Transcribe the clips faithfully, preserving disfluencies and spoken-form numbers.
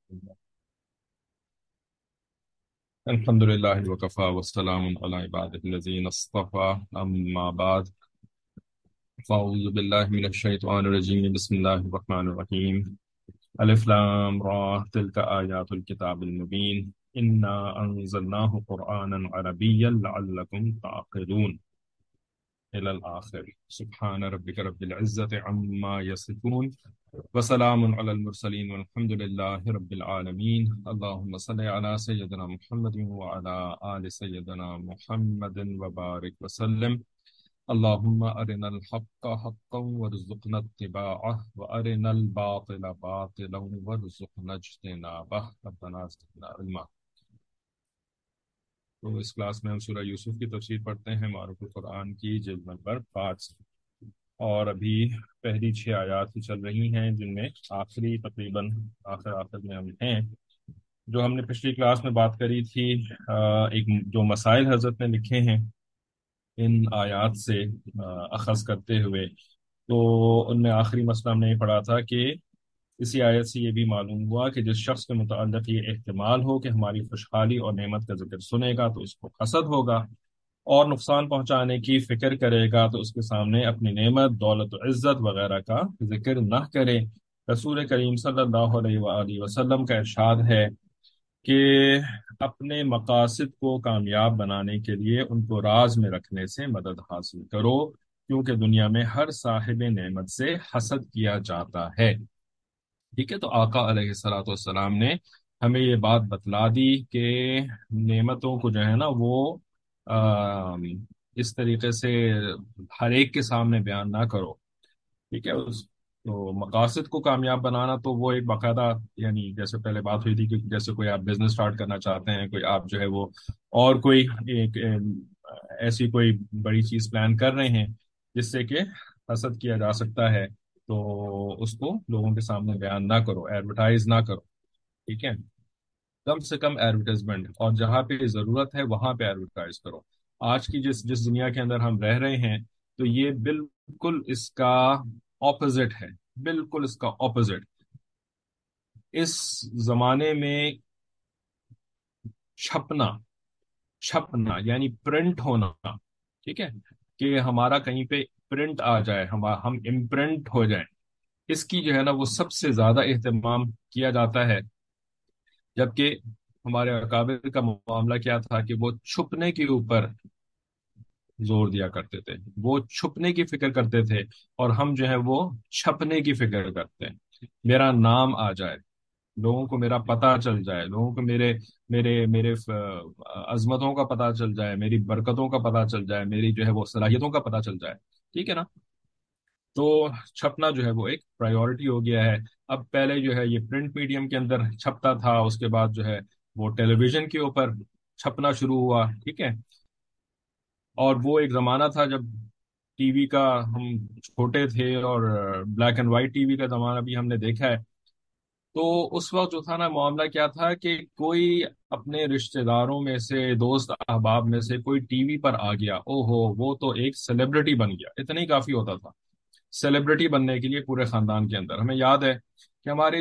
الحمد لله وكفى والسلام على عباده الذين اصطفى أما بعد فأعوذ بالله من الشيطان الرجيم بسم الله الرحمن الرحيم ألف لام را تلك آيات الكتاب المبين إنا أنزلناه قرآنا عربيا لعلكم تعقلون إلى الآخر سبحان ربك رب العزة عما يصفون وسلام على المرسلين والحمد لله رب العالمين اللهم صل على سيدنا محمد وعلى آل سيدنا محمد وبارك وسلم اللهم أرنا الحق حقا وارزقنا اتباعه وأرنا الباطل باطلا وارزقنا اجتنابه ربنا زدنا علما۔ تو اس کلاس میں ہم سورہ یوسف کی تفسیر پڑھتے ہیں معروف القرآن کی جلد نمبر پانچ سے، اور ابھی پہلی چھ آیات ہی چل رہی ہیں جن میں آخری تقریباً آخر آخر میں ہم ہیں۔ جو ہم نے پچھلی کلاس میں بات کری تھی، آ، ایک جو مسائل حضرت نے لکھے ہیں ان آیات سے آ، اخذ کرتے ہوئے، تو ان میں آخری مسئلہ ہم نے یہ پڑھا تھا کہ اسی آیت سے یہ بھی معلوم ہوا کہ جس شخص کے متعلق یہ احتمال ہو کہ ہماری خوشحالی اور نعمت کا ذکر سنے گا تو اس کو حسد ہوگا، اور نقصان پہنچانے کی فکر کرے گا تو اس کے سامنے اپنی نعمت، دولت و عزت وغیرہ کا ذکر نہ کرے۔ رسول کریم صلی اللہ علیہ وآلہ وسلم کا ارشاد ہے کہ اپنے مقاصد کو کامیاب بنانے کے لیے ان کو راز میں رکھنے سے مدد حاصل کرو، کیونکہ دنیا میں ہر صاحب نعمت سے حسد کیا جاتا ہے۔ ٹھیک ہے، تو آقا علیہ الصلوۃ والسلام نے ہمیں یہ بات بتلا دی کہ نعمتوں کو جو ہے نا وہ آم، اس طریقے سے ہر ایک کے سامنے بیان نہ کرو۔ ٹھیک ہے، اس تو مقاصد کو کامیاب بنانا تو وہ ایک باقاعدہ، یعنی جیسے پہلے بات ہوئی تھی کہ جیسے کوئی آپ بزنس سٹارٹ کرنا چاہتے ہیں، کوئی آپ جو ہے وہ اور کوئی ایک ایم، ایسی کوئی بڑی چیز پلان کر رہے ہیں جس سے کہ حسد کیا جا سکتا ہے، تو اس کو لوگوں کے سامنے بیان نہ کرو، ایڈورٹائز نہ کرو۔ ٹھیک ہے، کم سے کم ایڈورٹائزمنٹ، اور جہاں پہ ضرورت ہے وہاں پہ ایڈورٹائز کرو۔ آج کی جس جس دنیا کے اندر ہم رہ رہے ہیں تو یہ بالکل اس کا اپوزٹ ہے، بالکل اس کا اپوزٹ۔ اس زمانے میں چھپنا چھپنا یعنی پرنٹ ہونا، ٹھیک ہے، کہ ہمارا کہیں پہ پرنٹ آ جائے، ہم ہم امپرنٹ ہو جائیں، اس کی جو ہے نا وہ سب سے زیادہ اہتمام کیا جاتا ہے۔ جبکہ ہمارے اکابر کا معاملہ کیا تھا کہ وہ چھپنے کے اوپر زور دیا کرتے تھے، وہ چھپنے کی فکر کرتے تھے، اور ہم جو ہے وہ چھپنے کی فکر کرتے ہیں۔ میرا نام آ جائے، لوگوں کو میرا پتہ چل جائے، لوگوں کو میرے میرے میرے ف- عظمتوں کا پتہ چل جائے، میری برکتوں کا پتہ چل جائے، میری جو ہے وہ صلاحیتوں کا پتہ چل جائے۔ ٹھیک ہے نا، تو چھپنا جو ہے وہ ایک پرائیورٹی ہو گیا ہے۔ اب پہلے جو ہے یہ پرنٹ میڈیم کے اندر چھپتا تھا، اس کے بعد جو ہے وہ ٹیلی ویژن کے اوپر چھپنا شروع ہوا۔ ٹھیک ہے، اور وہ ایک زمانہ تھا جب ٹی وی کا ہم چھوٹے تھے، اور black and white T V کا زمانہ بھی ہم نے دیکھا ہے۔ تو اس وقت جو تھا نا معاملہ کیا تھا کہ کوئی اپنے رشتہ داروں میں سے، دوست احباب میں سے کوئی ٹی وی پر آ گیا، او ہو وہ تو ایک سیلیبریٹی بن گیا، اتنا ہی کافی ہوتا تھا سیلیبریٹی بننے کے لیے پورے خاندان کے اندر۔ ہمیں یاد ہے کہ ہمارے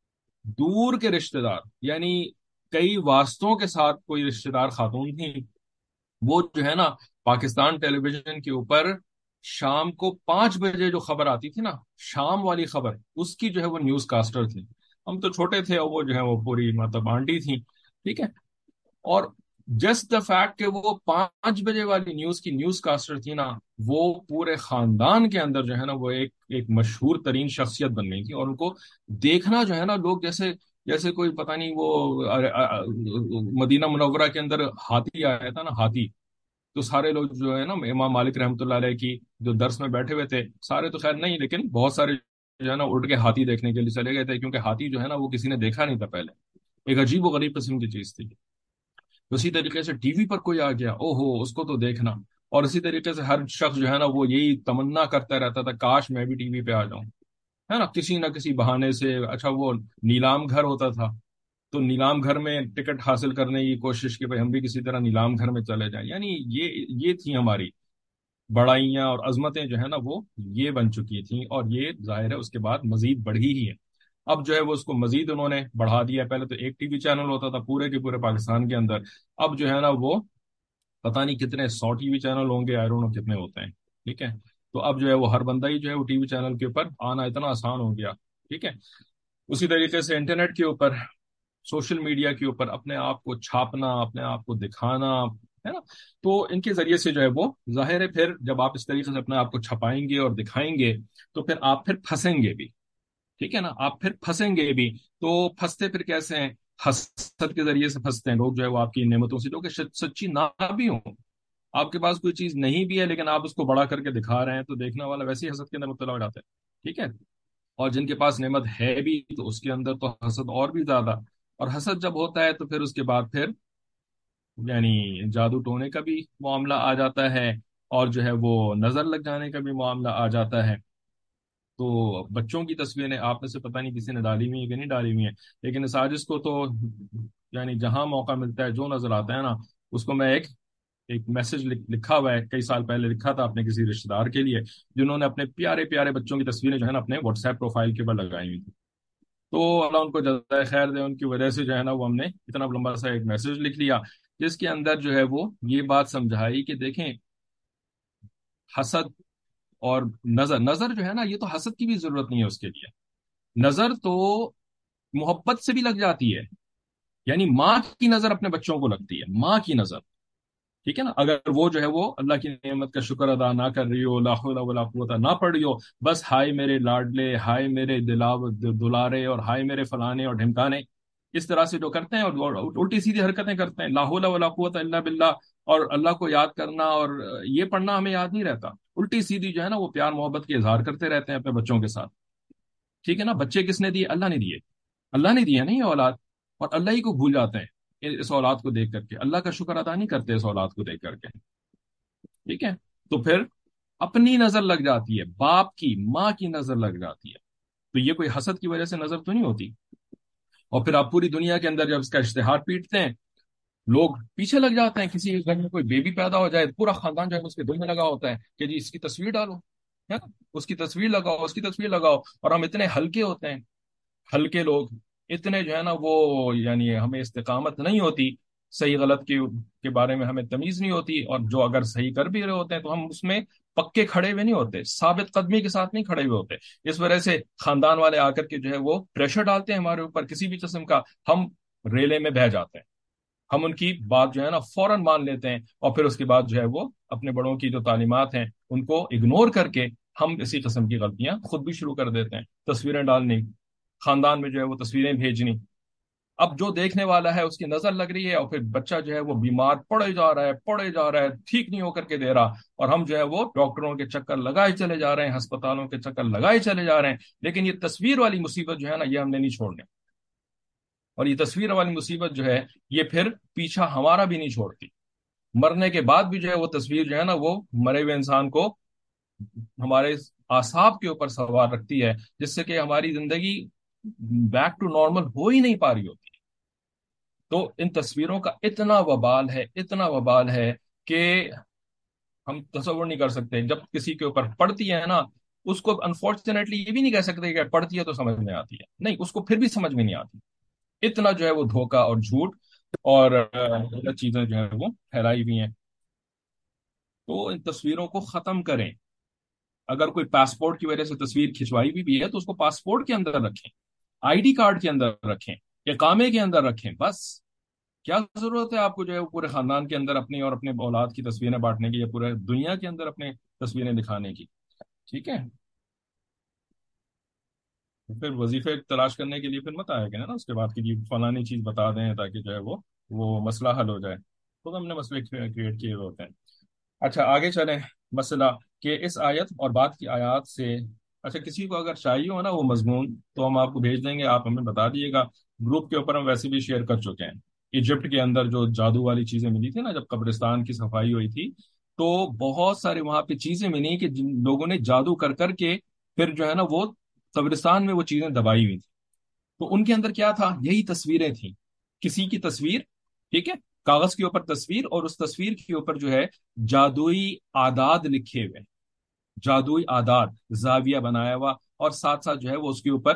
دور کے رشتہ دار، یعنی کئی واسطوں کے ساتھ کوئی رشتہ دار خاتون تھیں، وہ جو ہے نا پاکستان ٹیلی ویژن کے اوپر شام کو پانچ بجے جو خبر آتی تھی نا، شام والی خبر، اس کی جو ہے وہ نیوز کاسٹر تھی۔ ہم تو چھوٹے تھے اور وہ جو ہے وہ پوری مطلب آنٹی تھیں۔ ٹھیک ہے، اور جسٹ دا فیکٹ کہ وہ پانچ بجے والی نیوز کی نیوز کاسٹر تھی نا، وہ پورے خاندان کے اندر جو ہے نا وہ ایک ایک مشہور ترین شخصیت بن گئی تھی، اور ان کو دیکھنا جو ہے نا لوگ جیسے جیسے کوئی پتہ نہیں وہ ارے- آ- آ- مدینہ منورہ کے اندر ہاتھی آیا تھا نا، ہاتھی، تو سارے لوگ جو ہے نا امام مالک رحمۃ اللہ علیہ کی جو درس میں بیٹھے ہوئے تھے، سارے تو خیر نہیں لیکن بہت سارے جو ہے نا اٹھ کے ہاتھی دیکھنے کے لیے چلے گئے تھے، کیونکہ ہاتھی جو ہے نا وہ کسی نے دیکھا نہیں تھا پہلے، ایک عجیب و غریب قسم کی چیز تھی۔ اسی طریقے سے ٹی وی پر کوئی آ گیا، او ہو اس کو تو دیکھنا، اور اسی طریقے سے ہر شخص جو ہے نا وہ یہی تمنا کرتا رہتا تھا کاش میں بھی ٹی وی پہ آ جاؤں، ہے نا، کسی نہ کسی بہانے سے۔ اچھا وہ نیلام گھر ہوتا تھا، تو نیلام گھر میں ٹکٹ حاصل کرنے کی کوشش کہ بھائی ہم بھی کسی طرح نیلام گھر میں چلے جائیں، یعنی یہ یہ تھی ہماری بڑائیاں اور عظمتیں جو ہے نا وہ یہ بن چکی تھیں، اور یہ ظاہر ہے اس کے بعد مزید بڑھی ہی ہے۔ اب جو ہے وہ اس کو مزید انہوں نے بڑھا دیا. پہلے تو ایک ٹی وی چینل ہوتا تھا پورے کے پورے پاکستان کے اندر، اب جو ہے نا وہ پتہ نہیں کتنے سو ٹی وی چینل ہوں گے، آئی ڈونٹ نو کتنے ہوتے ہیں. ٹھیک ہے. تو اب جو ہے وہ ہر بندہ ہی جو ہے وہ ٹی وی چینل کے اوپر آنا اتنا آسان ہو گیا. ٹھیک ہے. اسی طریقے سے انٹرنیٹ کے اوپر، سوشل میڈیا کے اوپر اپنے آپ کو چھاپنا، اپنے آپ کو دکھانا ہے نا. تو ان کے ذریعے سے جو ہے وہ ظاہر ہے پھر جب آپ اس طریقے سے اپنے آپ کو چھپائیں گے اور دکھائیں گے تو پھر آپ پھر پھنسیں گے بھی. ٹھیک ہے نا. آپ پھر پھنسیں گے بھی. تو پھنستے پھر کیسے ہیں؟ حسد کے ذریعے سے پھنستے ہیں لوگ جو ہے وہ آپ کی نعمتوں سے، جو کہ سچی نہ بھی ہوں. آپ کے پاس کوئی چیز نہیں بھی ہے لیکن آپ اس کو بڑا کر کے دکھا رہے ہیں تو دیکھنے والا ویسے ہی حسد کے اندر مبتلا ہو جاتا ہے. ٹھیک ہے. اور جن کے پاس نعمت ہے بھی تو اس کے اندر تو حسد اور بھی زیادہ. اور حسد جب ہوتا ہے تو پھر اس کے بعد پھر یعنی جادو ٹونے کا بھی معاملہ آ جاتا ہے، اور جو ہے وہ نظر لگ جانے کا بھی معاملہ آ جاتا ہے. تو بچوں کی تصویریں آپ میں سے پتہ نہیں کسی نے ڈالی ہوئی ہیں کہ نہیں ڈالی ہوئی ہیں، لیکن سازش کو تو یعنی جہاں موقع ملتا ہے جو نظر آتا ہے نا اس کو میں ایک ایک میسج لکھا ہوا ہے، کئی سال پہلے لکھا تھا اپنے کسی رشتے دار کے لیے جنہوں نے اپنے پیارے پیارے بچوں کی تصویریں جو ہے نا اپنے واٹس ایپ پروفائل کے اوپر لگائی ہوئی تھی. تو اللہ ان کو جزائے خیر دے، ان کی وجہ سے جو ہے نا وہ ہم نے اتنا لمبا سا ایک میسج لکھ لیا جس کے اندر جو ہے وہ یہ بات سمجھائی کہ دیکھیں حسد اور نظر نظر جو ہے نا یہ تو حسد کی بھی ضرورت نہیں ہے اس کے لیے. نظر تو محبت سے بھی لگ جاتی ہے. یعنی ماں کی نظر اپنے بچوں کو لگتی ہے، ماں کی نظر. ٹھیک ہے نا. اگر وہ جو ہے وہ اللہ کی نعمت کا شکر ادا نہ کر رہی ہو، لا حول ولا قوت نہ پڑھ رہی ہو، بس ہائے میرے لاڈلے، ہائے میرے دلاو دلارے، اور ہائے میرے فلانے اور ڈھمکانے، اس طرح سے جو کرتے ہیں اور الٹی سیدھی حرکتیں کرتے ہیں، لا حول ولا قوت الا باللہ، اور اللہ کو یاد کرنا اور یہ پڑھنا ہمیں یاد نہیں رہتا. الٹی سیدھی جو ہے نا وہ پیار محبت کے اظہار کرتے رہتے ہیں اپنے بچوں کے ساتھ. ٹھیک ہے نا. بچے کس نے دیے؟ اللہ نے دیے. اللہ نے دیا نہیں یہ اولاد، اور اللہ ہی کو بھول جاتے ہیں اس اولاد کو دیکھ کر کے، اللہ کا شکر ادا نہیں کرتے اس اولاد کو دیکھ کر کے. ٹھیک ہے. تو پھر اپنی نظر لگ جاتی ہے، باپ کی ماں کی نظر لگ جاتی ہے. تو یہ کوئی حسد کی وجہ سے نظر تو نہیں ہوتی. اور پھر آپ پوری دنیا کے اندر جب اس کا اشتہار پیٹتے ہیں لوگ پیچھے لگ جاتے ہیں. کسی گھر میں کوئی بیبی پیدا ہو جائے پورا خاندان جو ہے اس کے دل میں لگا ہوتا ہے کہ جی اس کی تصویر ڈالو، ہے نا، اس کی تصویر لگاؤ، اس کی تصویر لگاؤ. اور ہم اتنے ہلکے ہوتے ہیں، ہلکے لوگ اتنے جو ہے نا وہ یعنی ہمیں استقامت نہیں ہوتی، صحیح غلط کے کے بارے میں ہمیں تمیز نہیں ہوتی، اور جو اگر صحیح کر بھی رہے ہوتے ہیں تو ہم اس میں پکے کھڑے ہوئے نہیں ہوتے، ثابت قدمی کے ساتھ نہیں کھڑے ہوئے ہوتے. اس وجہ سے خاندان والے آ کر کے جو ہے وہ پریشر ڈالتے ہیں ہمارے اوپر کسی بھی قسم کا، ہم ریلے میں بہہ جاتے ہیں. ہم ان کی بات جو ہے نا فوراً مان لیتے ہیں، اور پھر اس کے بعد جو ہے وہ اپنے بڑوں کی جو تعلیمات ہیں ان کو اگنور کر کے ہم اسی قسم کی غلطیاں خود بھی شروع کر دیتے ہیں. تصویریں ڈالنی، خاندان میں جو ہے وہ تصویریں بھیجنی. اب جو دیکھنے والا ہے اس کی نظر لگ رہی ہے، اور پھر بچہ جو ہے وہ بیمار پڑے جا رہا ہے پڑے جا رہا ہے، ٹھیک نہیں ہو کر کے دے رہا، اور ہم جو ہے وہ ڈاکٹروں کے چکر لگائے چلے جا رہے ہیں، ہسپتالوں کے چکر لگائے چلے جا رہے ہیں. لیکن یہ تصویر والی مصیبت جو ہے نا یہ ہم نے نہیں چھوڑنے. اور یہ تصویر والی مصیبت جو ہے یہ پھر پیچھا ہمارا بھی نہیں چھوڑتی. مرنے کے بعد بھی جو ہے وہ تصویر جو ہے نا وہ مرے ہوئے انسان کو ہمارے اعصاب کے اوپر سوار رکھتی ہے، جس سے کہ ہماری زندگی بیک ٹو نارمل ہو ہی نہیں پا رہی ہوتی. تو ان تصویروں کا اتنا وبال ہے، اتنا وبال ہے کہ ہم تصور نہیں کر سکتے. جب کسی کے اوپر پڑتی ہے نا اس کو انفارچونیٹلی یہ بھی نہیں کہہ سکتے کہ پڑتی ہے تو سمجھ میں آتی ہے، نہیں، اس کو پھر بھی سمجھ میں نہیں آتی. اتنا جو ہے وہ دھوکہ اور جھوٹ اور غلط چیزیں جو ہے وہ پھیلائی ہوئی ہیں. تو ان تصویروں کو ختم کریں. اگر کوئی پاسپورٹ کی وجہ سے تصویر کھنچوائی بھی, بھی ہے تو اس کو پاسپورٹ کے اندر رکھیں، آئی ڈی کارڈ کے اندر رکھیں، اقامے کے اندر رکھیں. بس کیا ضرورت ہے آپ کو جو ہے پورے خاندان کے اندر اپنی اور اپنے اولاد کی تصویریں بانٹنے کی یا پورے دنیا کے اندر اپنے تصویریں دکھانے کی. ٹھیک ہے. پھر وظیفے تلاش کرنے کے لیے پھر مت آیا کہ نا اس کے بعد کی فلانی چیز بتا دیں تاکہ جو ہے وہ وہ مسئلہ حل ہو جائے. خود ہم نے مسئلے کریٹ کیے ہوئے ہوتے ہیں. اچھا آگے چلیں. مسئلہ کہ اس آیت اور بعد کی آیات سے اچھا کسی کو اگر چاہیے ہو نا وہ مضمون تو ہم آپ کو بھیج دیں گے، آپ ہمیں بتا دیے گا. گروپ کے اوپر ہم ویسے بھی شیئر کر چکے ہیں. ایجپٹ کے اندر جو جادو والی چیزیں ملی تھی نا جب قبرستان کی صفائی ہوئی تھی تو بہت سارے وہاں پہ چیزیں ملی کہ جن لوگوں نے جادو کر کر کے پھر جو ہے نا وہ قبرستان میں وہ چیزیں دبائی ہوئی تھی. تو ان کے اندر کیا تھا؟ یہی تصویریں تھیں. کسی کی تصویر، ٹھیک ہے، کاغذ کے اوپر تصویر، اور اس تصویر کے اوپر جو ہے جادوئی اعداد لکھے ہوئے، جادوئی اعداد، زاویہ بنایا ہوا، اور ساتھ ساتھ جو ہے وہ اس کے اوپر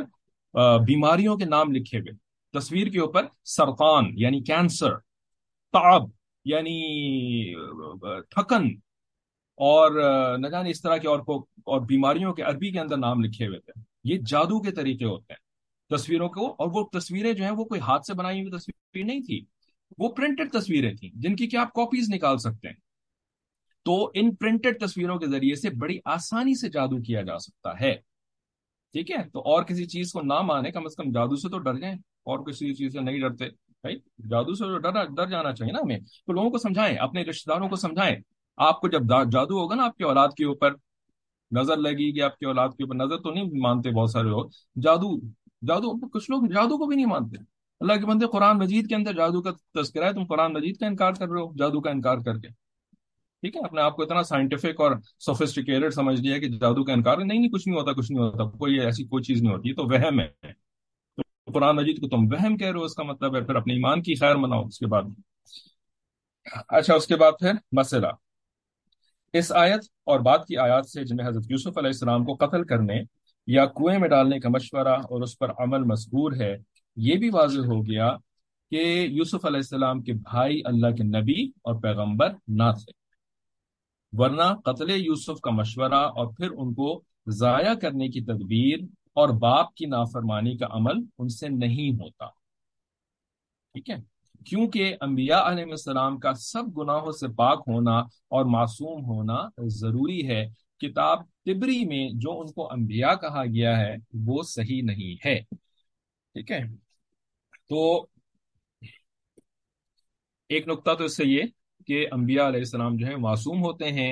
آ، بیماریوں کے نام لکھے ہوئے، تصویر کے اوپر سرطان یعنی کینسر، تعب یعنی آ، تھکن، اور آ، نہ جانے اس طرح کے اور کو اور بیماریوں کے عربی کے اندر نام لکھے ہوئے تھے۔ یہ جادو کے طریقے ہوتے ہیں تصویروں کو، اور وہ تصویریں جو ہیں وہ کوئی ہاتھ سے بنائی ہوئی تصویر نہیں تھی، وہ پرنٹڈ تصویریں تھیں جن کی کہ آپ کاپیز نکال سکتے ہیں۔ تو ان پرنٹڈ تصویروں کے ذریعے سے بڑی آسانی سے جادو کیا جا سکتا ہے، ٹھیک ہے؟ تو اور کسی چیز کو نہ مانے، کم از کم جادو سے تو ڈر جائیں، اور کسی چیز سے نہیں ڈرتے بھائی، جادو سے تو ڈر ڈر جانا چاہیے نا ہمیں۔ تو لوگوں کو سمجھائیں، اپنے رشتے داروں کو سمجھائیں، آپ کو جب دا- جادو ہوگا نا آپ کی اولاد کے اوپر، نظر لگے گی آپ کی اولاد کے اوپر، نظر تو نہیں مانتے بہت سارے لوگ، جادو، جادو کچھ لوگ جادو کو بھی نہیں مانتے۔ اللہ کے بندے، قرآن مجید کے اندر جادو کا تذکرہ ہے، تم قرآن مجید کا انکار کر رہے ہو جادو کا انکار کر کے، ٹھیک ہے؟ اپنے آپ کو اتنا سائنٹیفک اور سوفسٹیکیٹڈ سمجھ لیا کہ جادو کا انکار نہیں، نہیں کچھ نہیں ہوتا، کچھ نہیں ہوتا، کوئی ایسی کوئی چیز نہیں ہوتی، یہ تو وہم ہے۔ تو قرآن مجید کو تم وہم کہہ رہے ہو، اس کا مطلب ہے پھر اپنے ایمان کی خیر مناؤ اس کے بعد۔ اچھا، اس کے بعد پھر مسئلہ، اس آیت اور بعد کی آیات سے جن میں حضرت یوسف علیہ السلام کو قتل کرنے یا کنویں میں ڈالنے کا مشورہ اور اس پر عمل مذکور ہے، یہ بھی واضح ہو گیا کہ یوسف علیہ السلام کے بھائی اللہ کے نبی اور پیغمبر نہ تھے، ورنہ قتل یوسف کا مشورہ اور پھر ان کو ضائع کرنے کی تدبیر اور باپ کی نافرمانی کا عمل ان سے نہیں ہوتا، ٹھیک ہے؟ کیونکہ انبیاء علیہ السلام کا سب گناہوں سے پاک ہونا اور معصوم ہونا ضروری ہے۔ کتاب تبری میں جو ان کو انبیاء کہا گیا ہے وہ صحیح نہیں ہے، ٹھیک ہے؟ تو ایک نقطہ تو اس سے یہ کہ انبیاء علیہ السلام جو ہیں معصوم ہوتے ہیں،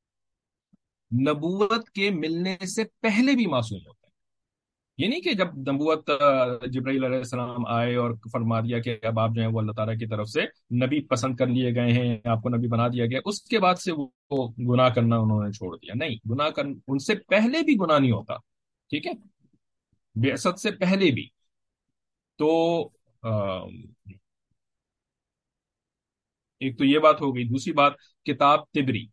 نبوت کے ملنے سے پہلے بھی معصوم ہوتے ہیں۔ یہ نہیں کہ جب نبوت آ، جبرائیل علیہ السلام آئے اور فرما دیا کہ اب آپ جو ہیں وہ اللہ تعالیٰ کی طرف سے نبی پسند کر لیے گئے ہیں، آپ کو نبی بنا دیا گیا، اس کے بعد سے وہ وہ گناہ کرنا انہوں نے چھوڑ دیا؟ نہیں، گناہ کر ان سے پہلے بھی گناہ نہیں ہوتا، ٹھیک ہے؟ بعثت سے پہلے بھی۔ تو آ، ایک تو یہ بات ہو گئی، دوسری بات کتاب تبری،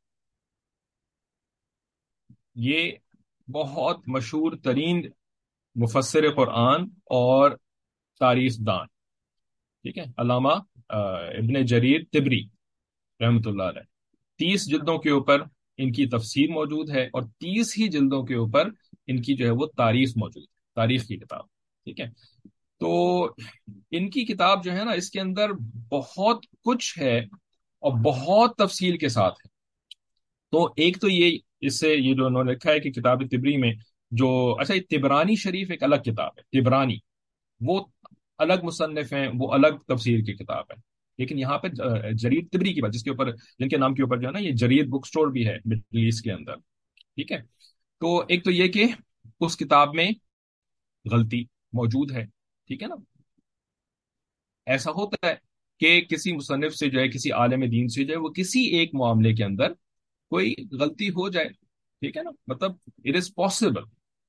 یہ بہت مشہور ترین مفسر قرآن اور تاریخ دان، ٹھیک ہے، علامہ آ، ابن جریر تبری رحمۃ اللہ علیہ، تیس جلدوں کے اوپر ان کی تفسیر موجود ہے، اور تیس ہی جلدوں کے اوپر ان کی جو ہے وہ تاریخ موجود ہے، تاریخ کی کتاب، ٹھیک ہے؟ تو ان کی کتاب جو ہے نا، اس کے اندر بہت کچھ ہے اور بہت تفصیل کے ساتھ ہے۔ تو ایک تو یہ، اس سے یہ جو انہوں نے لکھا ہے کہ کتاب تبری میں جو، اچھا، یہ تبرانی شریف ایک الگ کتاب ہے، تبرانی وہ الگ مصنف ہیں، وہ الگ تفسیر کی کتاب ہے، لیکن یہاں پہ جریر تبری کی بات، جس کے اوپر، جن کے نام کے اوپر جو ہے نا یہ جریر بک سٹور بھی ہے مڈل ایسٹ کے اندر، ٹھیک ہے؟ تو ایک تو یہ کہ اس کتاب میں غلطی موجود ہے، ٹھیک ہے نا؟ ایسا ہوتا ہے کہ کسی مصنف سے جو ہے، کسی عالم دین سے جو ہے وہ کسی ایک معاملے کے اندر کوئی غلطی ہو جائے، ٹھیک ہے نا؟ مطلب اٹ از پاسبل،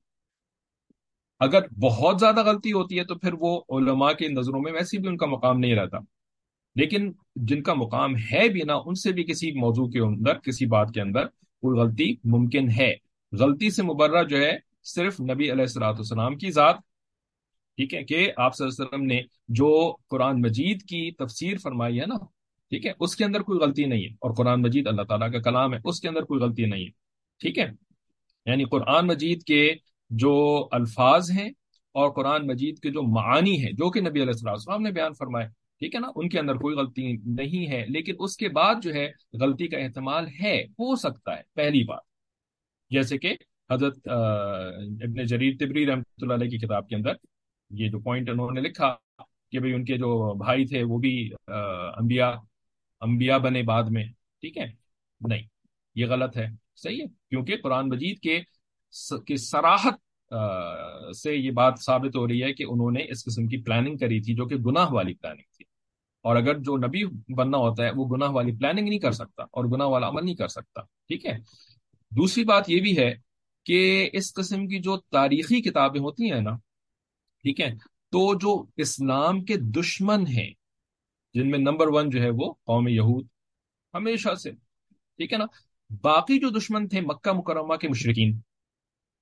اگر بہت زیادہ غلطی ہوتی ہے تو پھر وہ علماء کی نظروں میں ویسے بھی ان کا مقام نہیں رہتا، لیکن جن کا مقام ہے بھی نا، ان سے بھی کسی موضوع کے اندر، کسی بات کے اندر کوئی غلطی ممکن ہے۔ غلطی سے مبرہ جو ہے صرف نبی علیہ الصلوۃ والسلام کی ذات، ٹھیک ہے، کہ آپ صلی اللہ علیہ وسلم نے جو قرآن مجید کی تفسیر فرمائی ہے نا، ٹھیک ہے، اس کے اندر کوئی غلطی نہیں ہے، اور قرآن مجید اللہ تعالیٰ کا کلام ہے، اس کے اندر کوئی غلطی نہیں ہے، ٹھیک ہے؟ یعنی قرآن مجید کے جو الفاظ ہیں اور قرآن مجید کے جو معانی ہیں جو کہ نبی علیہ الصلوۃ والسلام نے بیان فرمائے، ٹھیک ہے نا، ان کے اندر کوئی غلطی نہیں ہے، لیکن اس کے بعد جو ہے غلطی کا احتمال ہے، ہو سکتا ہے، پہلی بات، جیسے کہ حضرت آ، ابن جریر تبری رحمۃ اللہ علیہ کی کتاب کے اندر یہ جو پوائنٹ انہوں نے لکھا کہ بھئی ان کے جو بھائی تھے وہ بھی آ، انبیاء انبیاء بنے بعد میں، ٹھیک ہے؟ نہیں، یہ غلط ہے، صحیح ہے، کیونکہ قرآن مجید کے س- کی صراحت آ، سے یہ بات ثابت ہو رہی ہے کہ انہوں نے اس قسم کی پلاننگ کری تھی جو کہ گناہ والی پلاننگ تھی، اور اگر جو نبی بننا ہوتا ہے وہ گناہ والی پلاننگ نہیں کر سکتا اور گناہ والا عمل نہیں کر سکتا، ٹھیک ہے؟ دوسری بات یہ بھی ہے کہ اس قسم کی جو تاریخی کتابیں ہوتی ہیں نا، ٹھیک ہے، تو جو اسلام کے دشمن ہیں، جن میں نمبر ون جو ہے وہ قوم یہود ہمیشہ سے، ٹھیک ہے نا، باقی جو دشمن تھے مکہ مکرمہ کے مشرکین،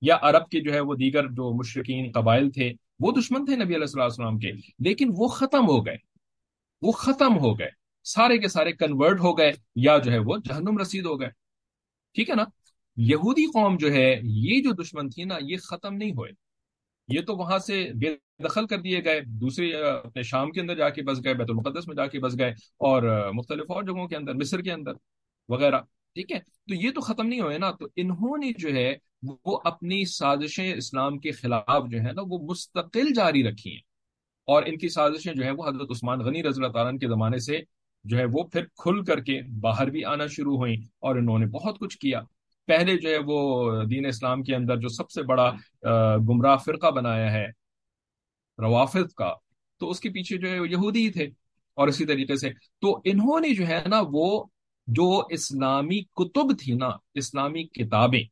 یا عرب کے جو ہے وہ دیگر جو مشرقین قبائل تھے وہ دشمن تھے نبی علیہ الصلوۃ والسلام کے، لیکن وہ ختم ہو گئے، وہ ختم ہو گئے، سارے کے سارے کنورٹ ہو گئے یا جو ہے وہ جہنم رسید ہو گئے، ٹھیک ہے نا؟ یہودی قوم جو ہے، یہ جو دشمن تھی نا، یہ ختم نہیں ہوئے، یہ تو وہاں سے بے دخل کر دیے گئے، دوسری آ، اپنے شام کے اندر جا کے بس گئے، بیت المقدس میں جا کے بس گئے، اور آ، مختلف اور جگہوں کے اندر، مصر کے اندر وغیرہ، ٹھیک ہے؟ تو یہ تو ختم نہیں ہوئے نا، تو انہوں نے جو ہے وہ اپنی سازشیں اسلام کے خلاف جو ہے نا وہ مستقل جاری رکھی ہیں، اور ان کی سازشیں جو ہے وہ حضرت عثمان غنی رضی اللہ تعالیٰ عنہ کے زمانے سے جو ہے وہ پھر کھل کر کے باہر بھی آنا شروع ہوئیں، اور انہوں نے بہت کچھ کیا۔ پہلے جو ہے وہ دین اسلام کے اندر جو سب سے بڑا آ، گمراہ فرقہ بنایا ہے روافض کا، تو اس کے پیچھے جو ہے وہ یہودی ہی تھے، اور اسی طریقے سے تو انہوں نے جو ہے نا وہ جو اسلامی کتب تھی نا، اسلامی کتابیں،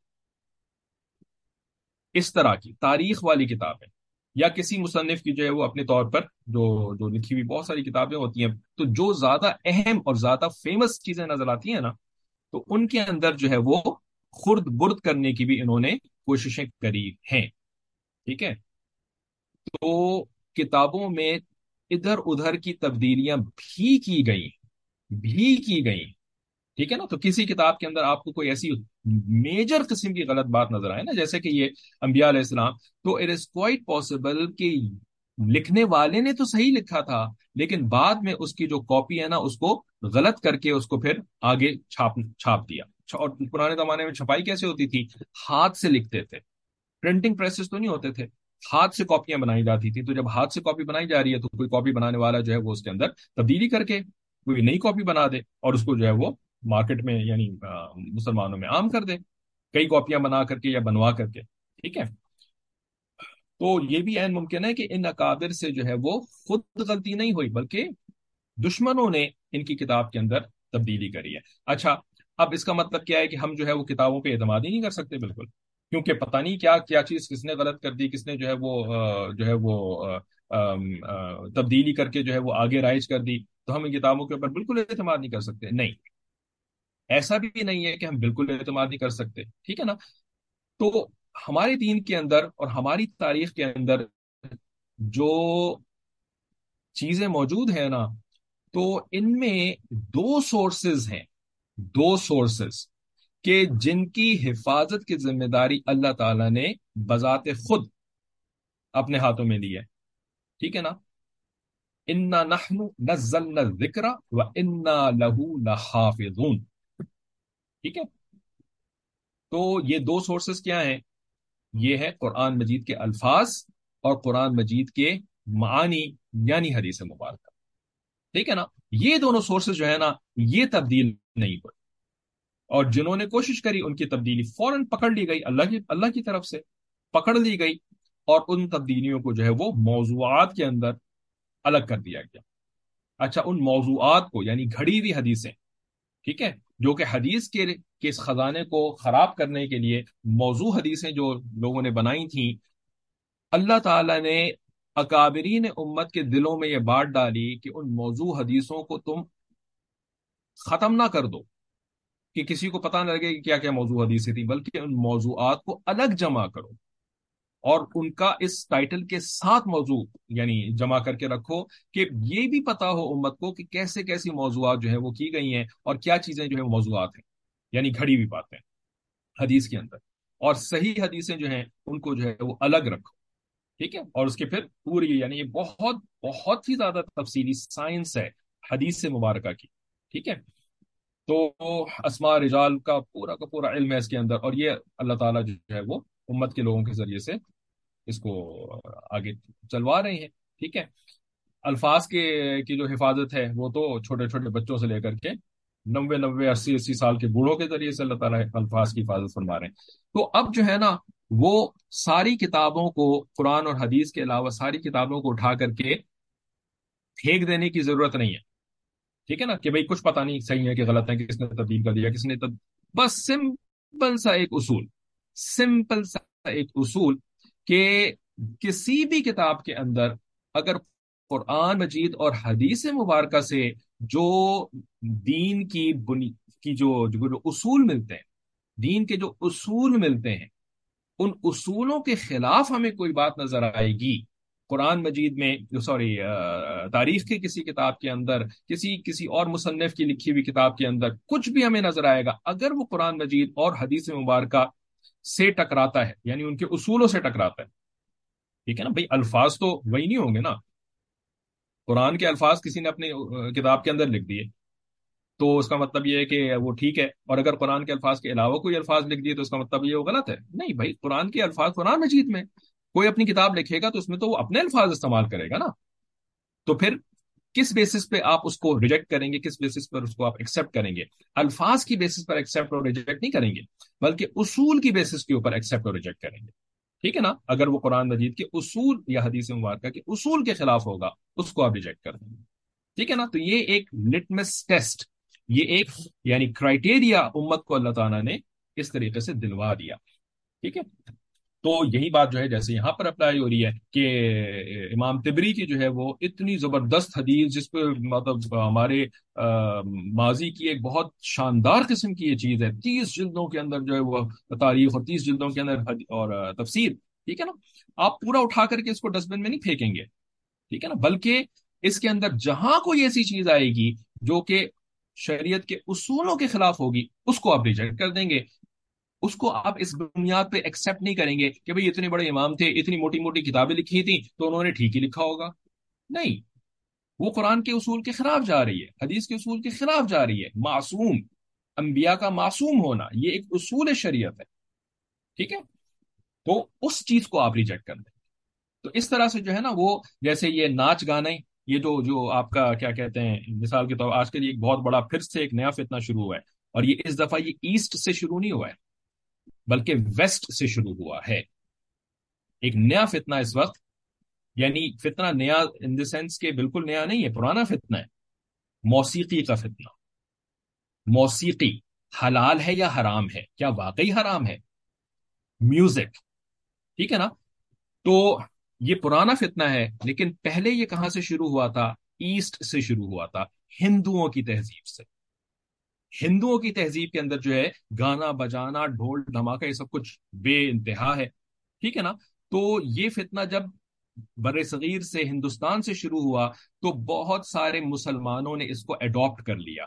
اس طرح کی تاریخ والی کتابیں، یا کسی مصنف کی جو ہے وہ اپنے طور پر جو جو لکھی ہوئی بہت ساری کتابیں ہوتی ہیں، تو جو زیادہ اہم اور زیادہ فیمس چیزیں نظر آتی ہیں نا، تو ان کے اندر جو ہے وہ خرد برد کرنے کی بھی انہوں نے کوششیں کری ہیں، ٹھیک ہے؟ تو کتابوں میں ادھر ادھر کی تبدیلیاں بھی کی گئی، بھی کی گئی، ٹھیک ہے نا؟ تو کسی کتاب کے اندر آپ کو کوئی ایسی میجر قسم کی غلط بات نظر آئے نا، جیسے کہ یہ انبیاء علیہ السلام، تو اٹ از کوائٹ پاسبل کہ لکھنے والے نے تو صحیح لکھا تھا، لیکن بعد میں اس کی جو کاپی ہے نا اس کو غلط کر کے اس کو پھر آگے چھاپ چھاپ دیا۔ اور پرانے زمانے میں چھپائی کیسے ہوتی تھی؟ ہاتھ سے لکھتے تھے، پرنٹنگ پریسز تو نہیں ہوتے تھے، ہاتھ سے کاپیاں بنائی جاتی تھی، تو جب ہاتھ سے کاپی بنائی جا رہی ہے تو کوئی کاپی بنانے والا جو ہے وہ اس کے اندر تبدیلی کر کے کوئی نئی کاپی بنا دے، اور اس کو جو ہے وہ مارکیٹ میں یعنی آ، مسلمانوں میں عام کر دے، کئی کاپیاں بنا کر کے یا بنوا کر کے، ٹھیک ہے؟ تو یہ بھی عین ممکن ہے کہ ان اکابر سے جو ہے وہ خود غلطی نہیں ہوئی، بلکہ دشمنوں نے ان کی کتاب کے اندر تبدیلی کری ہے۔ اچھا، اب اس کا مطلب کیا ہے کہ ہم جو ہے وہ کتابوں پہ اعتماد ہی نہیں کر سکتے؟ بالکل، کیونکہ پتہ نہیں کیا کیا چیز کس نے غلط کر دی، کس نے جو ہے وہ آ، جو ہے وہ آ، آم، آ، تبدیلی کر کے جو ہے وہ آگے رائج کر دی، تو ہم ان کتابوں کے اوپر بالکل اعتماد نہیں کر سکتے؟ نہیں، ایسا بھی نہیں ہے کہ ہم بالکل اعتماد نہیں کر سکتے، ٹھیک ہے نا؟ تو ہمارے دین کے اندر اور ہماری تاریخ کے اندر جو چیزیں موجود ہیں نا، تو ان میں دو سورسز ہیں، دو سورسز کہ جن کی حفاظت کی ذمہ داری اللہ تعالیٰ نے بذات خود اپنے ہاتھوں میں لی ہے، ٹھیک ہے نا؟ انا نحن نزلنا الذکر و انا لہو لحافظون، ٹھیک ہے؟ تو یہ دو سورسز کیا ہیں؟ یہ ہے قرآن مجید کے الفاظ اور قرآن مجید کے معانی، یعنی حدیث مبارکہ، ٹھیک ہے نا؟ یہ دونوں سورسز جو ہے نا یہ تبدیل نہیں ہوئے، اور جنہوں نے کوشش کری ان کی تبدیلی فوراً پکڑ لی گئی، اللہ کی اللہ کی طرف سے پکڑ لی گئی، اور ان تبدیلیوں کو جو ہے وہ موضوعات کے اندر الگ کر دیا گیا۔ اچھا، ان موضوعات کو یعنی گھڑی ہوئی حدیثیں، ٹھیک ہے، جو کہ حدیث کے کے اس خزانے کو خراب کرنے کے لیے موضوع حدیثیں جو لوگوں نے بنائی تھیں، اللہ تعالیٰ نے اکابرین امت کے دلوں میں یہ بات ڈالی کہ ان موضوع حدیثوں کو تم ختم نہ کر دو کہ کسی کو پتہ نہ لگے کہ کیا کیا موضوع حدیثیں تھیں، بلکہ ان موضوعات کو الگ جمع کرو، اور ان کا اس ٹائٹل کے ساتھ موضوع یعنی جمع کر کے رکھو، کہ یہ بھی پتا ہو امت کو کہ کیسے کیسی موضوعات جو ہے وہ کی گئی ہیں، اور کیا چیزیں جو ہے وہ موضوعات ہیں، یعنی گھڑی ہوئی باتیں حدیث کے اندر، اور صحیح حدیثیں جو ہیں ان کو جو ہے وہ الگ رکھو، ٹھیک ہے؟ اور اس کے پھر پوری یعنی یہ بہت بہت ہی زیادہ تفصیلی سائنس ہے حدیث سے مبارکہ کی، ٹھیک ہے؟ تو اسماء رجال کا پورا کا پورا علم ہے اس کے اندر، اور یہ اللہ تعالیٰ جو ہے وہ امت کے لوگوں کے ذریعے سے اس کو آگے چلوا رہے ہیں، ٹھیک ہے؟ الفاظ کے کی جو حفاظت ہے وہ تو چھوٹے چھوٹے بچوں سے لے کر کے نوے نوے اسی اسی سال کے بوڑھوں کے ذریعے سے اللہ تعالیٰ الفاظ کی حفاظت فرما رہے ہیں۔ تو اب جو ہے نا وہ ساری کتابوں کو، قرآن اور حدیث کے علاوہ ساری کتابوں کو اٹھا کر کے پھینک دینے کی ضرورت نہیں ہے، ٹھیک ہے نا؟ کہ بھئی کچھ پتہ نہیں صحیح ہے کہ غلط ہے، کہ کس نے تبدیل کر دیا، کس نے تب... بس سمپل سا ایک اصول، سمپل سا ایک اصول کہ کسی بھی کتاب کے اندر اگر قرآن مجید اور حدیث مبارکہ سے جو دین کی بنی کی جو جو جو اصول ملتے ہیں، دین کے جو اصول ملتے ہیں، ان اصولوں کے خلاف ہمیں کوئی بات نظر آئے گی قرآن مجید میں، سوری تاریخ کی کسی کتاب کے اندر، کسی کسی اور مصنف کی لکھی ہوئی کتاب کے اندر، کچھ بھی ہمیں نظر آئے گا، اگر وہ قرآن مجید اور حدیث مبارکہ سے ٹکراتا ہے، یعنی ان کے اصولوں سے ٹکراتا ہے، ٹھیک ہے نا بھائی، الفاظ تو وہی نہیں ہوں گے نا، قرآن کے الفاظ کسی نے اپنی آ، کتاب کے اندر لکھ دیے تو اس کا مطلب یہ ہے کہ وہ ٹھیک ہے، اور اگر قرآن کے الفاظ کے علاوہ کوئی الفاظ لکھ دیے تو اس کا مطلب یہ وہ غلط ہے؟ نہیں بھائی، قرآن کے الفاظ قرآن مجید میں، کوئی اپنی کتاب لکھے گا تو اس میں تو وہ اپنے الفاظ استعمال کرے گا نا، تو پھر کس بیسس پہ آپ اس کو ریجیکٹ کریں گے، کس بیسس پر اس کو آپ ایکسپٹ کریں گے؟ الفاظ کی بیسس پر ایکسپٹ اور ریجیکٹ نہیں کریں گے، بلکہ اصول کی بیسس کے اوپر ایکسپٹ اور ریجیکٹ کریں گے، ٹھیک ہے نا؟ اگر وہ قرآن مجید کے اصول یا حدیث مبارکہ کے اصول کے خلاف ہوگا، اس کو آپ ریجیکٹ کر دیں گے، ٹھیک ہے نا؟ تو یہ ایک لٹمس ٹیسٹ، یہ ایک یعنی کرائٹیریا امت کو اللہ تعالیٰ نے اس طریقے سے دلوا دیا، ٹھیک ہے؟ تو یہی بات جو ہے جیسے یہاں پر اپلائی ہو رہی ہے کہ امام طبری کی جو ہے وہ اتنی زبردست حدیث، جس پہ مطلب ہمارے آ، ماضی کی ایک بہت شاندار قسم کی یہ چیز ہے، تیس جلدوں کے اندر جو ہے وہ تاریخ، اور تیس جلدوں کے اندر حد- اور آ، تفسیر، ٹھیک ہے نا؟ آپ پورا اٹھا کر کے اس کو ڈسٹ بن میں نہیں پھینکیں گے، ٹھیک ہے نا؟ بلکہ اس کے اندر جہاں کوئی ایسی چیز آئے گی جو کہ شریعت کے اصولوں کے خلاف ہوگی، اس کو آپ ریجیکٹ کر دیں گے، اس کو آپ اس بنیاد پہ ایکسپٹ نہیں کریں گے کہ بھئی اتنے بڑے امام تھے، اتنی موٹی موٹی کتابیں لکھی تھیں تو انہوں نے ٹھیک ہی لکھا ہوگا، نہیں، وہ قرآن کے اصول کے خلاف جا رہی ہے، حدیث کے اصول کے خلاف جا رہی ہے، معصوم انبیاء کا معصوم ہونا یہ ایک اصول شریعت ہے، ٹھیک ہے؟ تو اس چیز کو آپ ریجیکٹ کر دیں، تو اس طرح سے جو ہے نا وہ، جیسے یہ ناچ گانے، یہ جو جو آپ کا کیا کہتے ہیں، مثال کے طور آج کل ایک بہت بڑا پھر سے ایک نیا فتنہ شروع ہوا ہے، اور یہ اس دفعہ یہ ایسٹ سے شروع نہیں ہوا ہے، بلکہ ویسٹ سے شروع ہوا ہے، ایک نیا فتنہ اس وقت، یعنی فتنہ نیا ان دی سینس کہ بالکل نیا نہیں ہے، پرانا فتنہ ہے، موسیقی کا فتنہ، موسیقی حلال ہے یا حرام ہے، کیا واقعی حرام ہے؟ میوزک، ٹھیک ہے نا؟ تو یہ پرانا فتنہ ہے، لیکن پہلے یہ کہاں سے شروع ہوا تھا؟ ایسٹ سے شروع ہوا تھا، ہندوؤں کی تہذیب سے، ہندوؤں کی تہذیب کے اندر جو ہے گانا بجانا، ڈھول دھماکہ، یہ سب کچھ بے انتہا ہے، ٹھیک ہے نا؟ تو یہ فتنہ جب بر صغیر سے ہندوستان سے شروع ہوا تو بہت سارے مسلمانوں نے اس کو اڈاپٹ کر لیا،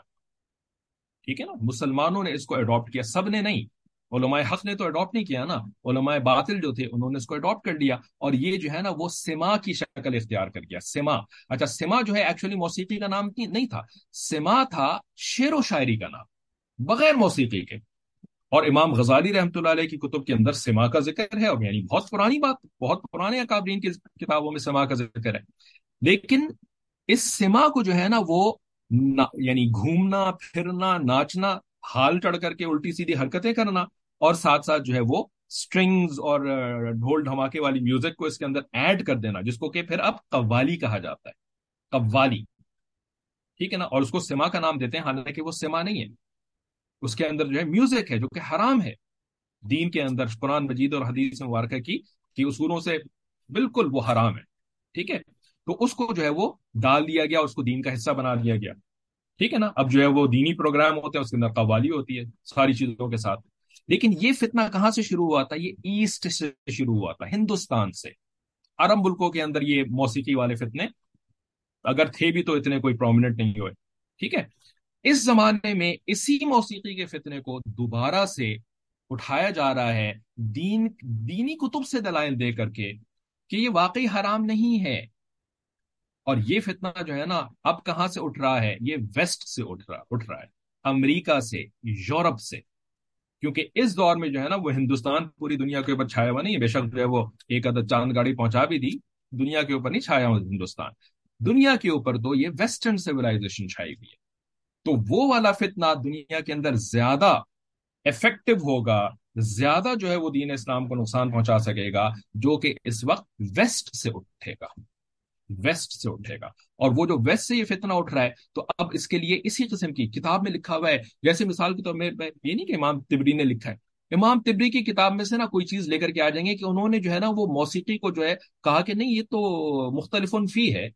ٹھیک ہے نا؟ مسلمانوں نے اس کو اڈاپٹ کیا، سب نے نہیں، علماء حق نے تو اڈاپٹ نہیں کیا نا، علماء باطل جو تھے انہوں نے اس کو اڈاپٹ کر لیا، اور یہ جو ہے نا وہ سما کی شکل اختیار کر گیا، سما، اچھا سما جو ہے ایکچولی موسیقی کا نام نہیں تھا، سما تھا شعر و شاعری کا نام، بغیر موسیقی کے، اور امام غزالی رحمۃ اللہ علیہ کی کتب کے اندر سما کا ذکر ہے، اور یعنی بہت پرانی بات، بہت پرانے اکابرین کی کتابوں میں سما کا ذکر ہے، لیکن اس سما کو جو ہے نا وہ نا یعنی گھومنا پھرنا ناچنا، حال چڑھ کر کے الٹی سیدھی حرکتیں کرنا، اور ساتھ ساتھ جو ہے وہ سٹرنگز اور ڈھول دھماکے والی میوزک کو اس کے اندر ایڈ کر دینا، جس کو کہ پھر اب قوالی کہا جاتا ہے، قوالی، ٹھیک ہے نا؟ اور اس کو سما کا نام دیتے ہیں، حالانکہ وہ سما نہیں ہے، اس کے اندر جو ہے میوزک ہے جو کہ حرام ہے، دین کے اندر قرآن مجید اور حدیث مبارکہ کی کی اصولوں سے بالکل وہ حرام ہے، ٹھیک ہے؟ تو اس کو جو ہے وہ ڈال دیا گیا، اس کو دین کا حصہ بنا دیا گیا، ٹھیک ہے نا؟ اب جو ہے وہ دینی پروگرام ہوتے ہیں، اس کے اندر قوالی ہوتی ہے ساری چیزوں کے ساتھ، لیکن یہ فتنہ کہاں سے شروع ہوا تھا؟ یہ ایسٹ سے شروع ہوا تھا، ہندوستان سے، عرب ملکوں کے اندر یہ موسیقی والے فتنے اگر تھے بھی تو اتنے کوئی پرومیننٹ نہیں ہوئے، ٹھیک ہے؟ اس زمانے میں اسی موسیقی کے فتنے کو دوبارہ سے اٹھایا جا رہا ہے، دین دینی کتب سے دلائل دے کر کے کہ یہ واقعی حرام نہیں ہے، اور یہ فتنہ جو ہے نا اب کہاں سے اٹھ رہا ہے؟ یہ ویسٹ سے اٹھ رہا اٹھ رہا ہے، امریکہ سے، یورپ سے، کیونکہ اس دور میں جو ہے نا وہ ہندوستان پوری دنیا کے اوپر چھایا ہوا نہیں ہے، بے شک جو ہے وہ ایک عدد چاند گاڑی پہنچا بھی دی، دنیا کے اوپر نہیں چھایا ہوا ہندوستان، دنیا کے اوپر تو یہ ویسٹرن سیولائزیشن چھائی ہوئی ہے، تو وہ والا فتنہ دنیا کے اندر زیادہ افیکٹو ہوگا، زیادہ جو ہے وہ دین اسلام کو نقصان پہنچا سکے گا، جو کہ اس وقت ویسٹ سے اٹھے گا، ویسٹ سے اٹھے گا، اور وہ جو ویسٹ سے یہ فتنہ اٹھ رہا ہے تو اب اس کے لیے اسی قسم کی کتاب میں لکھا ہوا ہے، جیسے مثال کے طور میں یہ نہیں کہ امام طبری نے لکھا ہے، امام طبری کی کتاب میں سے نا کوئی چیز لے کر کے آ جائیں گے کہ انہوں نے جو ہے نا وہ موسیقی کو جو ہے کہا کہ نہیں یہ تو مختلف فی ہے،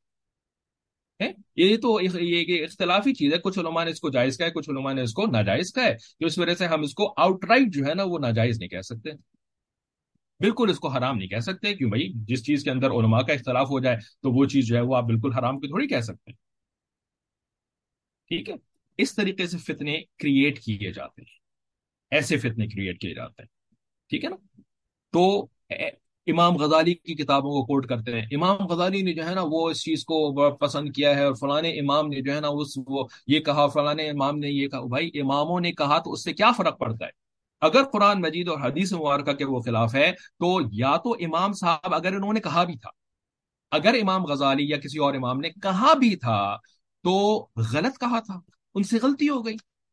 ہے یہ تو یہ اختلافی چیز ہے، کچھ علماء نے اس کو جائز کہا ہے، کچھ علماء نے اس کو ناجائز کہا ہے، تو اس وجہ سے ہم اس کو آؤٹ رائٹ جو ہے نا وہ ناجائز نہیں کہہ سکتے، بالکل اس کو حرام نہیں کہہ سکتے، کیوں بھائی، جس چیز کے اندر علماء کا اختلاف ہو جائے تو وہ چیز جو ہے وہ آپ بالکل حرام کی تھوڑی کہہ سکتے ہیں. ٹھیک ہے. اس طریقے سے فتنے کریٹ کیے جاتے ہیں، ایسے فتنے کریٹ کیے جاتے ہیں. ٹھیک ہے نا. تو اے- امام غزالی کی کتابوں کو کوٹ کرتے ہیں، امام غزالی نے جو ہے نا وہ اس چیز کو بہت پسند کیا ہے، اور فلانے امام نے جو ہے نا اس وہ یہ کہا، فلانے امام نے یہ کہا. بھائی اماموں نے کہا تو اس سے کیا فرق پڑتا ہے؟ اگر قرآن مجید اور حدیث مبارکہ کے وہ خلاف ہے تو یا تو امام صاحب اگر انہوں نے کہا بھی تھا، اگر امام غزالی یا کسی اور امام نے کہا بھی تھا تو غلط کہا تھا، ان سے غلطی ہو گئی.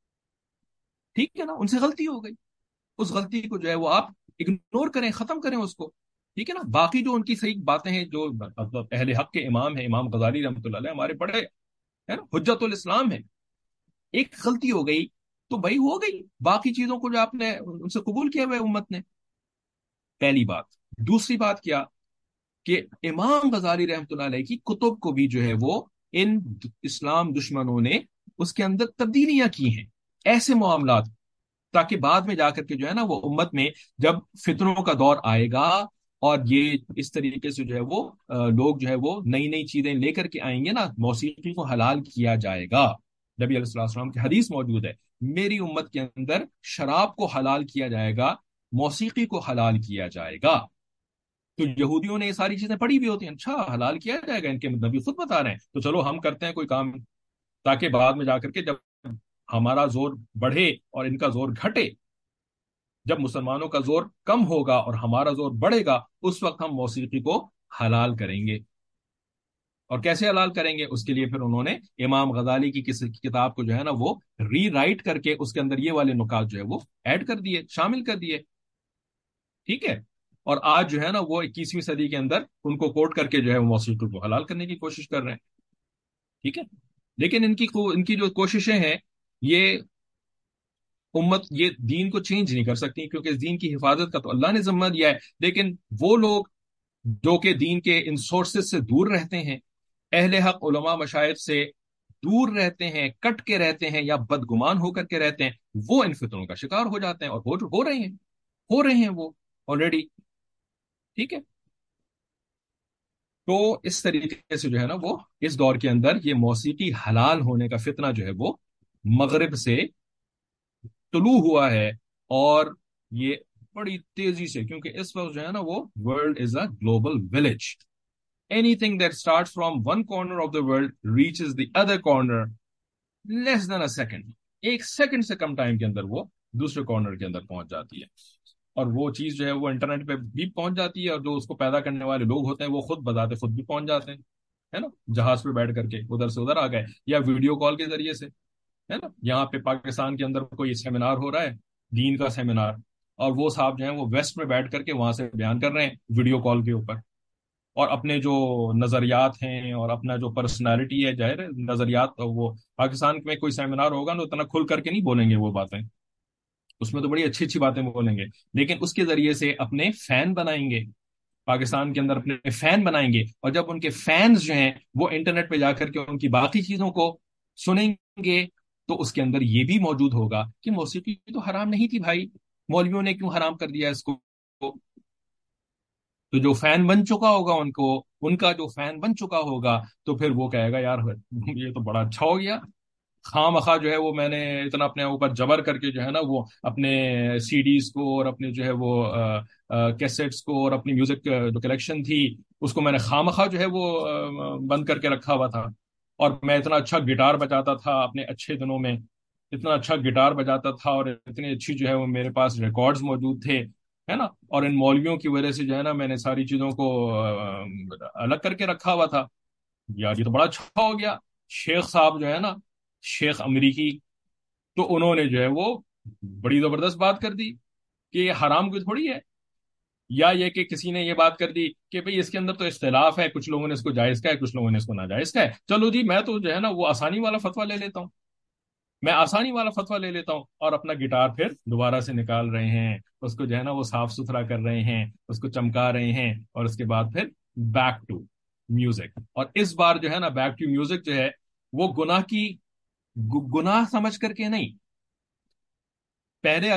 ٹھیک ہے نا، ان سے غلطی ہو گئی. اس غلطی کو جو ہے وہ آپ اگنور کریں، ختم کریں اس کو. ٹھیک ہے نا. باقی جو ان کی صحیح باتیں ہیں، جو مطلب اہل حق کے امام ہیں، امام غزالی رحمۃ اللہ علیہ ہمارے بڑے ہے نا، حجت الاسلام ہے. ایک غلطی ہو گئی تو بھائی ہو گئی، باقی چیزوں کو جو آپ نے ان سے قبول کیا ہوا ہے امت نے. پہلی بات. دوسری بات کیا کہ امام غزالی رحمۃ اللہ علیہ کی کتب کو بھی جو ہے وہ ان اسلام دشمنوں نے اس کے اندر تبدیلیاں کی ہیں، ایسے معاملات، تاکہ بعد میں جا کر کے جو ہے نا وہ امت میں جب فتنوں کا دور آئے گا اور یہ اس طریقے سے جو ہے وہ آ، لوگ جو ہے وہ نئی نئی چیزیں لے کر کے آئیں گے نا، موسیقی کو حلال کیا جائے گا. نبی علیہ الصلوۃ والسلام کی حدیث موجود ہے، میری امت کے اندر شراب کو حلال کیا جائے گا، موسیقی کو حلال کیا جائے گا. تو یہودیوں نے یہ ساری چیزیں پڑھی بھی ہوتی ہیں، اچھا حلال کیا جائے گا، ان کے نبی خود بتا رہے ہیں، تو چلو ہم کرتے ہیں کوئی کام، تاکہ بعد میں جا کر کے جب ہمارا زور بڑھے اور ان کا زور گھٹے، جب مسلمانوں کا زور کم ہوگا اور ہمارا زور بڑھے گا، اس وقت ہم موسیقی کو حلال کریں گے. اور کیسے حلال کریں گے؟ اس کے لیے پھر انہوں نے امام غزالی کی کسی کتاب کو جو ہے نا وہ ری رائٹ کر کے اس کے اندر یہ والے نکات جو ہے وہ ایڈ کر دیے، شامل کر دیے. ٹھیک ہے. اور آج جو ہے نا وہ اکیسویں صدی کے اندر ان کو کوٹ کر کے جو ہے وہ موسیقی کو حلال کرنے کی کوشش کر رہے ہیں. ٹھیک ہے. لیکن ان کی ان کی جو کوششیں ہیں، یہ امت یہ دین کو چینج نہیں کر سکتی، کیونکہ اس دین کی حفاظت کا تو اللہ نے ذمہ دیا ہے. لیکن وہ لوگ جو کہ دین کے ان سورسز سے دور رہتے ہیں، اہل حق علماء مشائخ سے دور رہتے ہیں، کٹ کے رہتے ہیں یا بدگمان ہو کر کے رہتے ہیں، وہ ان فتنوں کا شکار ہو جاتے ہیں، اور ہو ہو رہے ہیں، ہو رہے ہیں وہ آلریڈی. ٹھیک ہے. تو اس طریقے سے جو ہے نا وہ اس دور کے اندر یہ موسیقی حلال ہونے کا فتنہ جو ہے وہ مغرب سے طلوع ہوا ہے. اور یہ بڑی تیزی سے، کیونکہ اس وقت جو ہے نا وہ world is a global village. Anything that start from one corner of the world reaches the other corner less than a second. ایک سیکنڈ سے کم ٹائم کے اندر وہ دوسرے کارنر کے اندر پہنچ جاتی ہے. اور وہ چیز جو ہے وہ انٹرنیٹ پہ بھی پہنچ جاتی ہے، اور جو اس کو پیدا کرنے والے لوگ ہوتے ہیں وہ خود بذات خود بھی پہنچ جاتے ہیں، ہے نا. جہاز پہ بیٹھ کر کے ادھر سے ادھر آ گئے، یا ویڈیو کال کے ذریعے سے، ہے نا. یہاں پہ پاکستان کے اندر کوئی سیمینار ہو رہا ہے، دین کا سیمینار، اور وہ صاحب جو ہیں وہ ویسٹ میں بیٹھ کر کے وہاں سے بیان کر رہے ہیں ویڈیو کال کے اوپر، اور اپنے جو نظریات ہیں اور اپنا جو پرسنالٹی ہے، ظاہر ہے نظریات، وہ پاکستان میں کوئی سیمینار ہوگا نا اتنا کھل کر کے نہیں بولیں گے وہ باتیں، اس میں تو بڑی اچھی اچھی باتیں بولیں گے، لیکن اس کے ذریعے سے اپنے فین بنائیں گے، پاکستان کے اندر اپنے فین بنائیں گے. اور جب ان کے فینز جو ہیں وہ انٹرنیٹ پہ جا کر کے ان کی باقی چیزوں کو سنیں گے، تو اس کے اندر یہ بھی موجود ہوگا کہ موسیقی تو حرام نہیں تھی بھائی، مولویوں نے کیوں حرام کر دیا اس کو. تو جو فین بن چکا ہوگا ان کو، ان کا جو فین بن چکا ہوگا، تو پھر وہ کہے گا یار یہ تو بڑا اچھا ہو گیا، خواہ مخواہ جو ہے وہ میں نے اتنا اپنے اوپر جبر کر کے جو ہے نا وہ اپنے سی ڈیز کو اور اپنے جو ہے وہ کیسٹس کو اور اپنی میوزک جو کلیکشن تھی اس کو میں نے خواہ مخواہ جو ہے وہ آ، بند کر کے رکھا ہوا تھا. اور میں اتنا اچھا گٹار بجاتا تھا اپنے اچھے دنوں میں، اتنا اچھا گٹار بجاتا تھا، اور اتنی اچھی جو ہے وہ میرے پاس ریکارڈز موجود تھے، ہے نا. اور ان مولویوں کی وجہ سے جو ہے نا میں نے ساری چیزوں کو آ، الگ کر کے رکھا ہوا تھا. یار یہ تو بڑا اچھا ہو گیا. شیخ صاحب جو ہے نا، شیخ امریکی، تو انہوں نے جو ہے وہ بڑی زبردست بات کر دی کہ یہ حرام کوئی تھوڑی ہے. یا یہ کہ کسی نے یہ بات کر دی کہ بھئی اس کے اندر تو اختلاف ہے، کچھ لوگوں نے اس کو جائز کہا ہے، کچھ لوگوں نے اس کو ناجائز کہا ہے. چلو جی میں تو جو ہے نا وہ آسانی والا فتویٰ لے لیتا ہوں، میں آسانی والا فتویٰ لے لیتا ہوں، اور اپنا گٹار پھر دوبارہ سے نکال رہے ہیں، اس کو جو ہے نا وہ صاف ستھرا کر رہے ہیں، اس کو چمکا رہے ہیں، اور اس کے بعد پھر بیک ٹو میوزک. اور اس بار جو ہے نا بیک ٹو میوزک جو ہے وہ گناہ کی گناہ سمجھ کر کے نہیں. پہلے اگر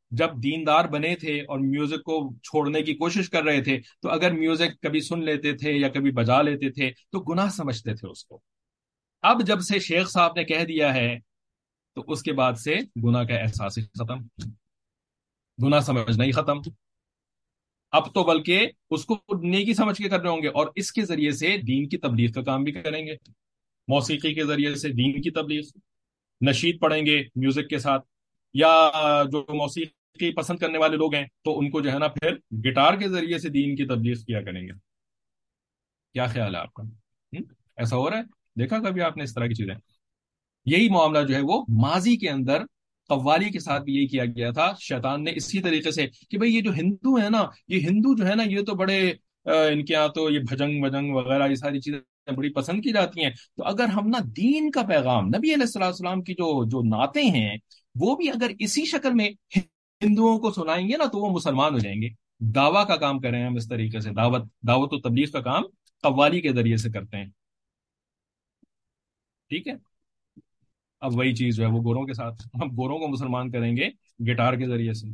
جب دیندار بنے تھے اور میوزک کو چھوڑنے کی کوشش کر رہے تھے تو اگر میوزک کبھی سن لیتے تھے یا کبھی بجا لیتے تھے تو گناہ سمجھتے تھے اس کو. اب جب سے شیخ صاحب نے کہہ دیا ہے تو اس کے بعد سے گناہ کا احساس ہی ختم، گناہ سمجھنا ہی ختم. اب تو بلکہ اس کو نیکی سمجھ کے کر رہے ہوں گے اور اس کے ذریعے سے دین کی تبلیغ کا کام بھی کریں گے. موسیقی کے ذریعے سے دین کی تبلیغ، نشید پڑھیں گے میوزک کے ساتھ، یا جو موسیقی پسند کرنے والے لوگ ہیں تو ان کو جو ہے نا پھر گٹار کے ذریعے سے دین کی تبلیغ کیا کریں گے. کیا خیال ہے آپ کا؟ ہم؟ ایسا ہو رہا ہے؟ دیکھا کبھی آپ نے اس طرح کی چیزیں؟ یہی معاملہ جو ہے وہ ماضی کے اندر قوالی کے ساتھ بھی یہی کیا گیا تھا. شیطان نے اسی طریقے سے کہ بھئی یہ جو ہندو ہے نا، یہ ہندو جو ہے نا یہ تو بڑے آ، ان کے یہاں تو یہ بھجنگ بجنگ وغیرہ یہ ساری چیزیں بڑی پسند کی جاتی ہیں. تو اگر ہم نا دین کا پیغام، نبی علیہ السلام السلام کی جو جو نعتیں ہیں وہ بھی اگر اسی شکل میں ہندوؤں کو سنائیں گے نا تو وہ مسلمان ہو جائیں گے. دعویٰ کا کام کریں ہم اس طریقے سے، دعوت دعوت و تبلیغ کا کام قوالی کے ذریعے سے کرتے ہیں. ٹھیک ہے. اب وہی چیز جو ہے وہ گوروں کے ساتھ، ہم گوروں کو مسلمان کریں گے گٹار کے ذریعے سے.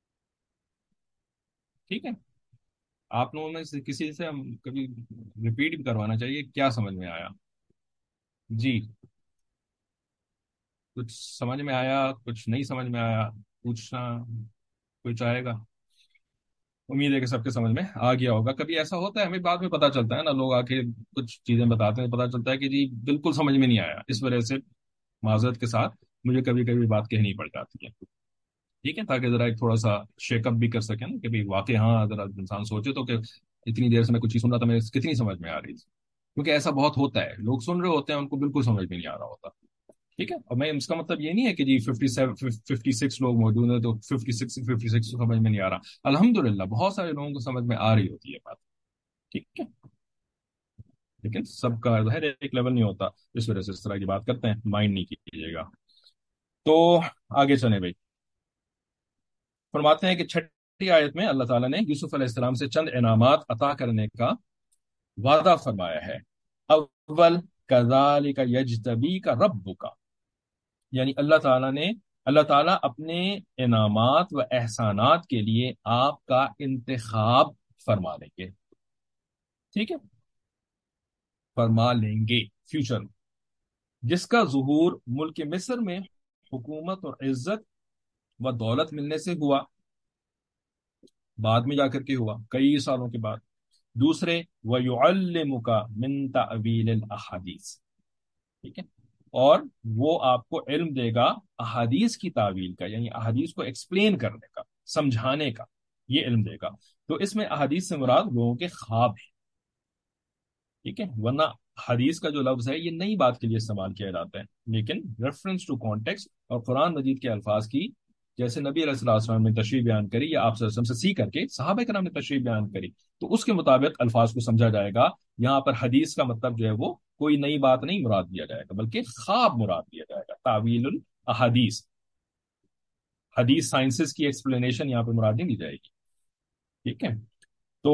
ٹھیک ہے. آپ لوگوں میں سے کسی سے ہم کبھی ریپیٹ بھی کروانا چاہیے کیا سمجھ میں آیا. جی. کچھ سمجھ میں آیا، کچھ نہیں سمجھ میں آیا، پوچھنا کوئی چاہے گا؟ امید ہے کہ سب کے سمجھ میں آ گیا ہوگا. کبھی ایسا ہوتا ہے ہمیں بعد میں پتا چلتا ہے نا، لوگ آ کے کچھ چیزیں بتاتے ہیں، پتا چلتا ہے کہ جی بالکل سمجھ میں نہیں آیا. اس وجہ سے معذرت کے ساتھ مجھے کبھی کبھی بات کہنی پڑ جاتی ہے. ٹھیک ہے، تاکہ ذرا ایک تھوڑا سا شیک اپ بھی کر سکیں نا کہ بھائی واقعی ہاں ذرا انسان سوچے تو کہ اتنی دیر سے میں کچھ چیز سن رہا تھا، میں کتنی سمجھ میں آ رہی تھی. کیونکہ ایسا بہت ہوتا ہے، لوگ سن رہے ہوتے ہیں ان کو بالکل سمجھ میں نہیں آ رہا ہوتا. ٹھیک ہے. اور میں اس کا مطلب یہ نہیں ہے کہ جی ففٹی سیون ففٹی سکس لوگ موجود ہیں تو ففٹی سکس ففٹی سکس سمجھ میں نہیں آ رہا. الحمد للہ بہت سارے لوگوں کو سمجھ میں آ رہی ہوتی ہے بات. ٹھیک ہے. لیکن سب کا ظاہر ہے ایک لیول نہیں ہوتا، اس وجہ سے اس طرح کی بات کرتے ہیں، مائنڈ نہیں کیجیے گا. تو آگے چلیں بھائی. فرماتے ہیں کہ چھٹی آیت میں اللہ تعالیٰ نے یوسف علیہ السلام سے چند انعامات عطا کرنے کا وعدہ فرمایا ہے. اول کذالک یجتبیک ربک، یعنی اللہ تعالیٰ نے اللہ تعالیٰ اپنے انعامات و احسانات کے لیے آپ کا انتخاب فرما لیں گے. ٹھیک ہے، فرما لیں گے فیوچر میں. جس کا ظہور ملک مصر میں حکومت اور عزت و دولت ملنے سے ہوا، بعد میں جا کر کے ہوا کئی سالوں کے بعد. دوسرے وَيُعَلِّمُكَ مِن تَأْوِيلِ الْأَحَادِيثِ، ٹھیک ہے، اور وہ آپ کو علم دے گا احادیث کی تعویل کا، یعنی احادیث کو ایکسپلین کرنے کا، سمجھانے کا، یہ علم دے گا. تو اس میں احادیث سے مراد لوگوں کے خواب ہے. ٹھیک ہے. ورنہ حدیث کا جو لفظ ہے یہ نئی بات کے لیے استعمال کیا جاتا ہے، لیکن ریفرنس ٹو کانٹیکسٹ اور قرآن مجید کے الفاظ کی، جیسے نبی علیہ الصلوۃ والسلام نے تشریح بیان کری یا آپ صلی اللہ علیہ وسلم سے سیکھ کر کے صحابہ کرام نے تشریح بیان کری، تو اس کے مطابق الفاظ کو سمجھا جائے گا. یہاں پر حدیث کا مطلب جو ہے وہ کوئی نئی بات نہیں مراد دیا جائے گا، بلکہ خواب مراد دیا جائے گا. تعویل الاحادیث، حدیث سائنسز کی ایکسپلینیشن یہاں پہ مراد نہیں دی جائے گی. ٹھیک ہے. تو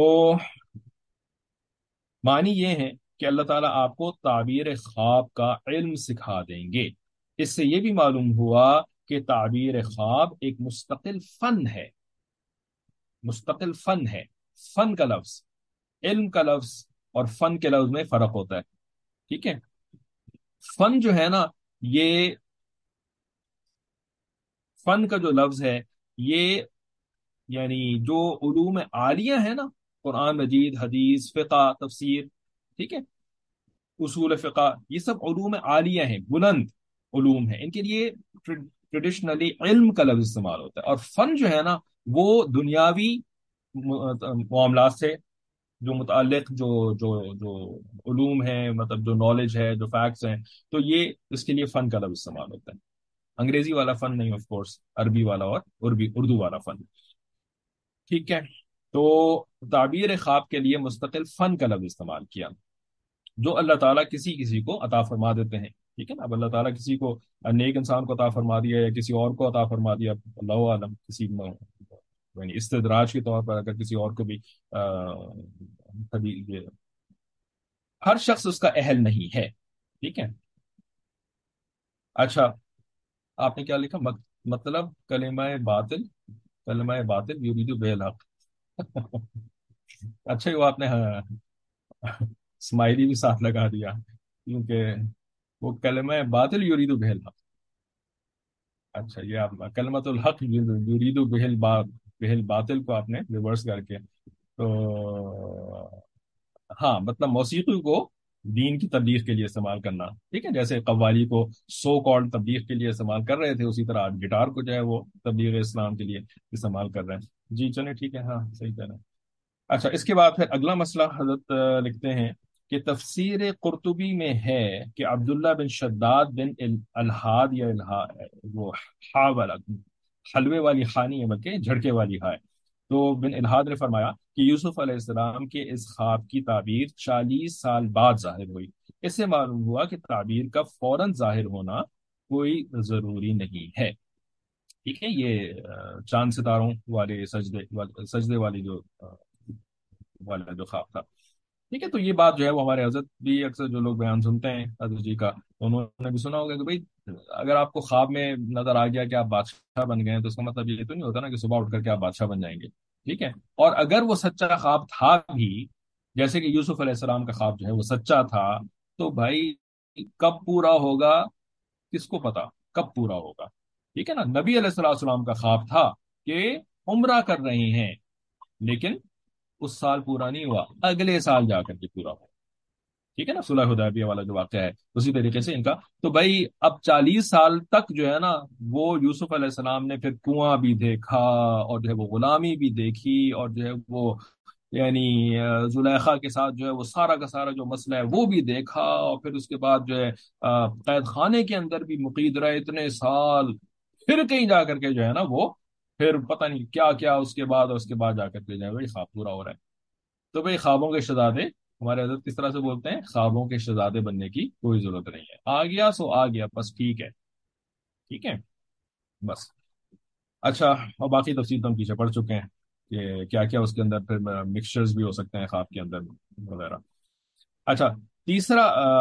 معنی یہ ہے کہ اللہ تعالیٰ آپ کو تعبیر خواب کا علم سکھا دیں گے. اس سے یہ بھی معلوم ہوا کہ تعبیر خواب ایک مستقل فن ہے. مستقل فن ہے. فن کا لفظ، علم کا لفظ اور فن کے لفظ میں فرق ہوتا ہے. ٹھیک ہے. فن جو ہے نا، یہ فن کا جو لفظ ہے یہ یعنی جو علوم عالیہ ہے نا، قرآن مجید، حدیث، فقہ، تفسیر، ٹھیک ہے، اصول فقہ، یہ سب علوم عالیہ ہیں، بلند علوم ہیں. ان کے لیے ٹریڈیشنلی علم کا لفظ استعمال ہوتا ہے. اور فن جو ہے نا وہ دنیاوی معاملات سے جو متعلق جو جو جو علوم ہیں، مطلب جو نالج ہے، جو فیکٹس ہیں، تو یہ اس کے لیے فن کا لفظ استعمال ہوتا ہے. انگریزی والا فن نہیں، آف کورس عربی والا اور عربی اردو والا فن. ٹھیک ہے. تو تعبیر خواب کے لیے مستقل فن کا لفظ استعمال کیا، جو اللہ تعالیٰ کسی کسی کو عطا فرما دیتے ہیں. ٹھیک ہے نا. اب اللہ تعالیٰ کسی کو نیک انسان کو عطا فرما دیا یا کسی اور کو عطا فرما دیا، اللہ عالم، کسی یعنی استدراج کے طور پر اگر کسی اور کو بھی آ، کبھی یہ ہر شخص اس کا اہل نہیں ہے. ٹھیک ہے. اچھا، آپ نے کیا لکھا؟ مط- مطلب کلمہ باطل कलमा बातिल युरीदु बिहिल हक। अच्छा ही वो आपने हाँ, स्माइली भी साथ लगा दिया, क्योंकि वो कलमा बातिल युरीदु बिहिल हक। अच्छा, ये आप कलमतुल हक युरीदु बिहिल बा बिहिल बातिल को आपने रिवर्स करके, तो हाँ मतलब मौसीकी को दीन की तबलीग के लिए इस्तेमाल करना, ठीक है, जैसे कव्वाली को सो कॉल्ड तबलीग के लिए इस्तेमाल कर रहे थे, उसी तरह आज गिटार को जो है वो तबलीग इस्लाम के लिए इस्तेमाल कर रहे हैं। जी चलिए ठीक है, हाँ सही कह रहे हैं। अच्छा, इसके बाद फिर अगला मसला हजरत अ, लिखते हैं कि तफसीर कुर्तुबी में है कि अब्दुल्ला बिन शद्दाद बिन इल- अलहाद या इल्हा, वो हा वाला, हलवे वाली खानी है बल्कि झड़के वाली हा है। तो बिन इल्हाद ने फरमाया कि यूसुफ अलैहिस्सलाम के इस ख्वाब की ताबीर चालीस साल बाद जाहिर हुई। इससे मालूम हुआ कि ताबीर का फौरन जाहिर होना कोई जरूरी नहीं है। ठीक है, ये अ, चांद सितारों वाले सजदे वाले सजदे वाली जो अ, वाला जो ख्वाब था। ठीक है, तो ये बात जो है वो हमारे हजरत भी अक्सर जो लोग बयान सुनते हैं हजरत जी का, तो उन्होंने भी सुना होगा कि भाई अगर आपको ख्वाब में नजर आ गया कि आप बादशाह बन गए हैं, तो उसका मतलब ये तो नहीं होता ना कि सुबह उठ करके आप बादशाह बन जाएंगे। ठीक है, और अगर वो सच्चा ख्वाब था भी, जैसे कि यूसुफ अलैहिस्सलाम का ख्वाब जो है वो सच्चा था, तो भाई कब पूरा होगा किसको पता, कब पूरा होगा। ठीक है ना, नबी अलैहिस्सलाम का ख्वाब था कि उम्रा कर रहे हैं, लेकिन उस साल पूरा नहीं हुआ, अगले साल जाकर के पूरा हुआ। ठीक है ना, सुलह हुदैबिया वाला जो वाक़या है, उसी तरीके से इनका। तो भाई अब चालीस साल तक जो है ना, वो यूसुफ अलैहिस्सलाम ने फिर कुआं भी देखा, और जो है वो गुलामी भी देखी, और जो है वो यानी अ, जुलेखा के साथ जो है वो सारा का सारा जो मसला है वो भी देखा, और फिर उसके बाद जो है अ, कैद खाने के अंदर भी मुकीद रहे इतने साल, फिर कहीं जा करके जो है ना वो, फिर पता नहीं क्या क्या उसके बाद, और उसके बाद जाकर के जो है भाई ख्वाब पूरा हो रहा है। तो भाई ख्वाबों के शहजादे, हमारे हजरत किस तरह से बोलते हैं, ख्वाबों के शहजादे बनने की कोई जरूरत नहीं है, आ गया सो आ गया बस, ठीक है। ठीक है, बस। अच्छा, और बाकी तफसील तो हम पीछे पढ़ चुके हैं कि क्या क्या उसके अंदर फिर मिक्सचर्स भी हो सकते हैं ख्वाब के अंदर वगैरह। अच्छा, तीसरा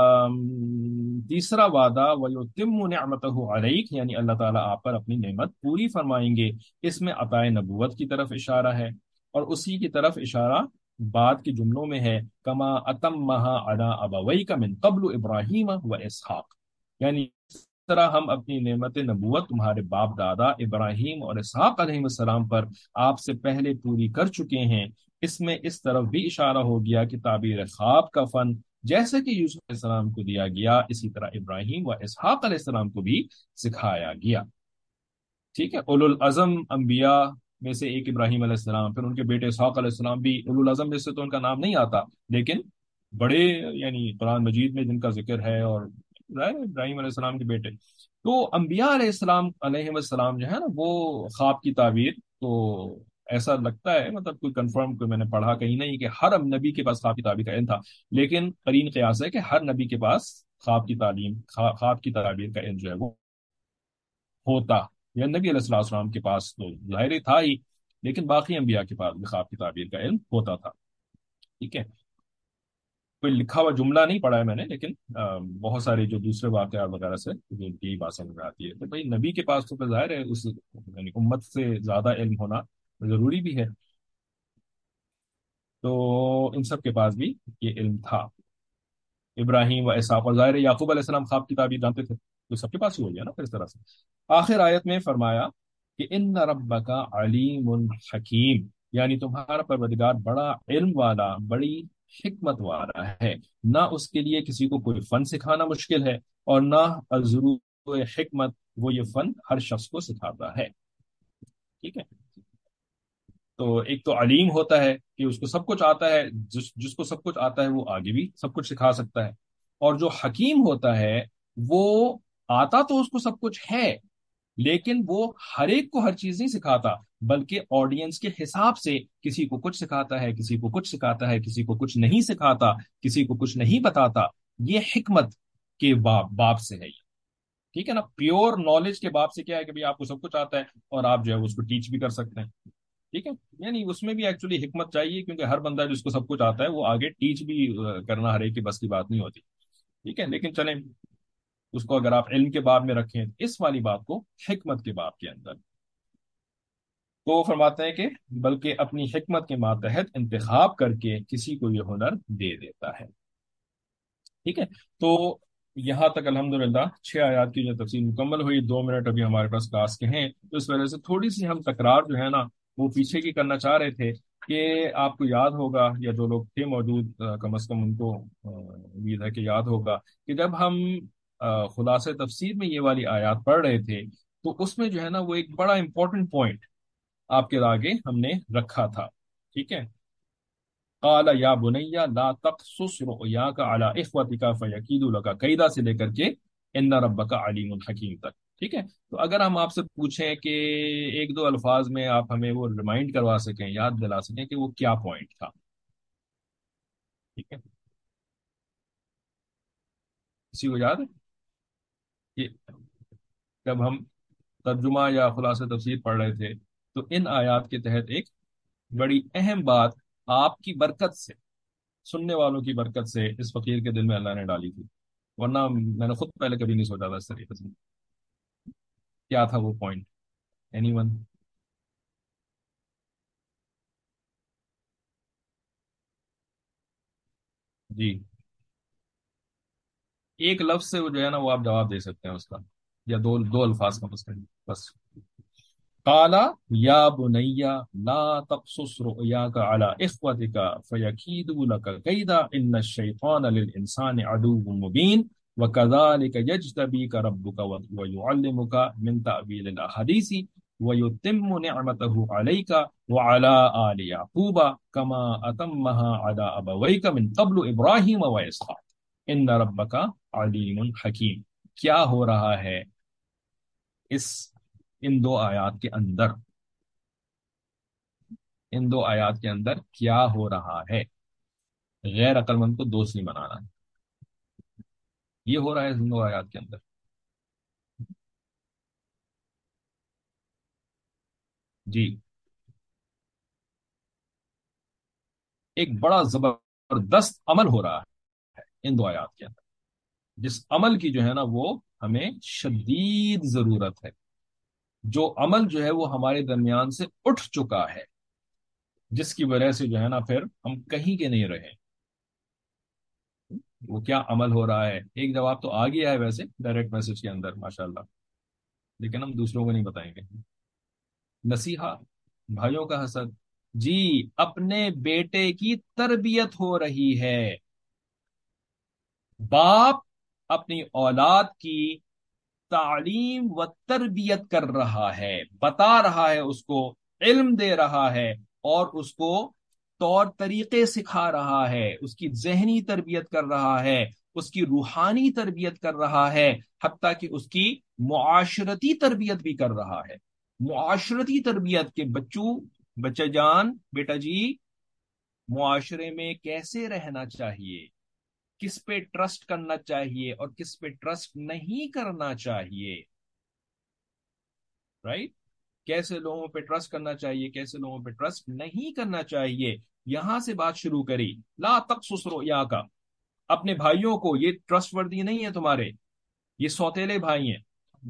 अम, तीसरा वादा वयुतिम्मु निअमतहु अलैक, यानी अल्लाह ताला आप पर अपनी नेमत पूरी फरमाएंगे। इसमें अताए नबूवत की तरफ इशारा है, और उसी की तरफ इशारा बाद के जुमलों में है, कमा अतम्महा अला अबवैका मिन कब्लु इब्राहीम व इसहाक, यानी इस तरह हम अपनी नेमत नबूवत तुम्हारे बाप दादा इब्राहिम और इसहाक अलैहिस्सलाम पर आपसे पहले पूरी कर चुके हैं। इसमें इस तरफ भी इशारा हो गया कि ताबीर ख्वाब का फन जैसे कि यूसुफ अलैहिस्सलाम को दिया गया, इसी तरह इब्राहिम व इसहाक अलैहिस्सलाम को भी सिखाया गया। ठीक है, उलुल अज़म अंबिया में से एक इब्राहिम अलैहिस्सलाम, फिर उनके बेटे इसहाक अलैहिस्सलाम भी उलुल अज़म में से, तो उनका नाम नहीं आता, लेकिन बड़े यानी कुरान मजीद में जिनका जिक्र है, और ज़ाहिर है इब्राहिम अलैहिस्सलाम के बेटे। तो अंबिया अलैहिस्सलाम अलैहिस्सलाम जो है ना, वो ख्वाब की ताबीर, तो ऐसा लगता है, मतलब कोई कंफर्म कोई मैंने पढ़ा कहीं नहीं कि हर नबी के पास ख्वाब की ताबीर का इल्म था, लेकिन करीन कयास है कि हर नबी के पास ख्वाब की तालीम खा, ख्वाब की ताबीर का इल्म जो है वो होता। या नबी अलैहिस्सलाम के पास तो ज़ाहिर ही था ही, लेकिन बाकी अंबिया के पास भी ख्वाब की ताबीर का इल्म होता था। ठीक है, कोई लिखा हुआ जुमला नहीं पढ़ा है मैंने, लेकिन अ, बहुत सारे जो दूसरे वाकयात वगैरह से जो यही बात समझ में आती है, तो भाई नबी के पास तो फिर जाहिर है उस यानी उम्मत से ज्यादा इल्म होना जरूरी भी है। तो इन सब के पास भी ये इल्म था, इब्राहिम व इसहाक, और जाहिर है याकूब अलैहिस्सलाम ख्वाब की ताबीर जानते थे, तो सबके पास ही हो गया ना फिर इस तरह से। आखिर आयत में फरमाया कि इन रब्बका अलीमुन हकीम, यानी तुम्हारा परवरदिगार बड़ा इल्म वाला, बड़ी हिकमत वाला है। ना उसके लिए किसी को कोई फन सिखाना मुश्किल है, और ना अजरू हिकमत, वो ये फन हर शख्स को सिखाता है। ठीक है, तो एक तो अलीम होता है कि उसको सब कुछ आता है, जिस जिसको सब कुछ आता है वो आगे भी सब कुछ सिखा सकता है। और जो हकीम होता है, वो आता तो उसको सब कुछ है, लेकिन वो हर एक को हर चीज नहीं सिखाता, बल्कि ऑडियंस के हिसाब से किसी को कुछ सिखाता है, किसी को कुछ सिखाता है, किसी को कुछ नहीं सिखाता, किसी को कुछ नहीं बताता। ये हिकमत के बाब बाब से है ये। ठीक है ना, प्योर नॉलेज के बाब से क्या है कि भाई आपको सब कुछ आता है, और आप जो है उसको टीच भी कर सकते हैं। ठीक है, यानी उसमें भी एक्चुअली हिकमत चाहिए, क्योंकि हर बंदा जिसको सब कुछ आता है वो आगे टीच भी अ, करना हर एक की बस की बात नहीं होती। ठीक है, लेकिन चलें, उसको अगर आप इल्म के बाब में रखें, इस वाली बात को हिकमत के बाब के अंदर। تو وہ فرماتے ہیں کہ بلکہ اپنی حکمت کے ماتحت انتخاب کر کے کسی کو یہ ہنر دے دیتا ہے. ٹھیک ہے. تو یہاں تک الحمدللہ چھ آیات کی جو تفصیل مکمل ہوئی. دو منٹ ابھی ہمارے پاس کلاس کے ہیں، تو اس وجہ سے تھوڑی سی ہم تکرار جو ہے نا وہ پیچھے کی کرنا چاہ رہے تھے کہ آپ کو یاد ہوگا، یا جو لوگ تھے موجود آ، کم از کم ان کو آ، امید ہے کہ یاد ہوگا کہ جب ہم آ، خلاصہ تفسیر میں یہ والی آیات پڑھ رہے تھے تو اس میں جو ہے نا وہ ایک بڑا امپورٹنٹ پوائنٹ آپ کے آگے ہم نے رکھا تھا. ٹھیک ہے. قال یا بنیا لا تقصص رؤیاک علی اخوتک فیکیدوا لک کیدا سے لے کر کے ان ربک علیم حکیم تک. ٹھیک ہے. تو اگر ہم آپ سے پوچھیں کہ ایک دو الفاظ میں آپ ہمیں وہ ریمائنڈ کروا سکیں، یاد دلا سکیں کہ وہ کیا پوائنٹ تھا. ٹھیک ہے. کسی کو یاد ہے کہ جب ہم ترجمہ یا خلاصہ تفسیر پڑھ رہے تھے تو ان آیات کے تحت ایک بڑی اہم بات آپ کی برکت سے، سننے والوں کی برکت سے اس فقیر کے دل میں اللہ نے ڈالی تھی، ورنہ میں نے خود پہلے کبھی نہیں سوچا تھا اس طریقے سے. کیا تھا وہ پوائنٹ؟ Any one? جی. ایک لفظ سے وہ جو ہے نا وہ آپ جواب دے سکتے ہیں اس کا، یا دو دو الفاظ کا بس بس. قال یا بنیا لا تقصص رؤیاک علی اخوتک فیکیدوا لک کیدا ان الشیطان للانسان عدو مبین وكذلك يجتبيك ربك ويعلمك من تأويل الأحاديث ويتم نعمته عليك وعلى آل يعقوب كما أتمها على أبويك من قبل إبراهيم وإسحاق إن ربك عليم حكيم. کیا ہو رہا ہے اس ان دو آیات کے اندر؟ ان دو آیات کے اندر کیا ہو رہا ہے؟ غیر عقل مند کو دوست نہیں بنانا. یہ ہو رہا ہے ان دو آیات کے اندر. جی. ایک بڑا زبردست عمل ہو رہا ہے ان دو آیات کے اندر، جس عمل کی جو ہے نا وہ ہمیں شدید ضرورت ہے، جو عمل جو ہے وہ ہمارے درمیان سے اٹھ چکا ہے، جس کی وجہ سے جو ہے نا پھر ہم کہیں کے نہیں رہے. وہ کیا عمل ہو رہا ہے؟ ایک جواب تو آ گیا ہے ویسے ڈائریکٹ میسج کے اندر ماشاءاللہ، لیکن ہم دوسروں کو نہیں بتائیں گے. نصیحہ، بھائیوں کا حسد. جی. اپنے بیٹے کی تربیت ہو رہی ہے. باپ اپنی اولاد کی تعلیم و تربیت کر رہا ہے، بتا رہا ہے، اس کو علم دے رہا ہے، اور اس کو طور طریقے سکھا رہا ہے، اس کی ذہنی تربیت کر رہا ہے، اس کی روحانی تربیت کر رہا ہے، حتیٰ کہ اس کی معاشرتی تربیت بھی کر رہا ہے. معاشرتی تربیت کے بچوں، بچہ جان، بیٹا جی، معاشرے میں کیسے رہنا چاہیے، کس پہ ٹرسٹ کرنا چاہیے اور کس پہ ٹرسٹ نہیں کرنا چاہیے. رائٹ. کیسے لوگوں پہ ٹرسٹ کرنا چاہیے، کیسے لوگوں پہ ٹرسٹ نہیں کرنا چاہیے. یہاں سے بات شروع کری. لا تقصص رؤیاک کا، اپنے بھائیوں کو، یہ ٹرسٹ وردی نہیں ہے تمہارے، یہ سوتیلے بھائی ہیں.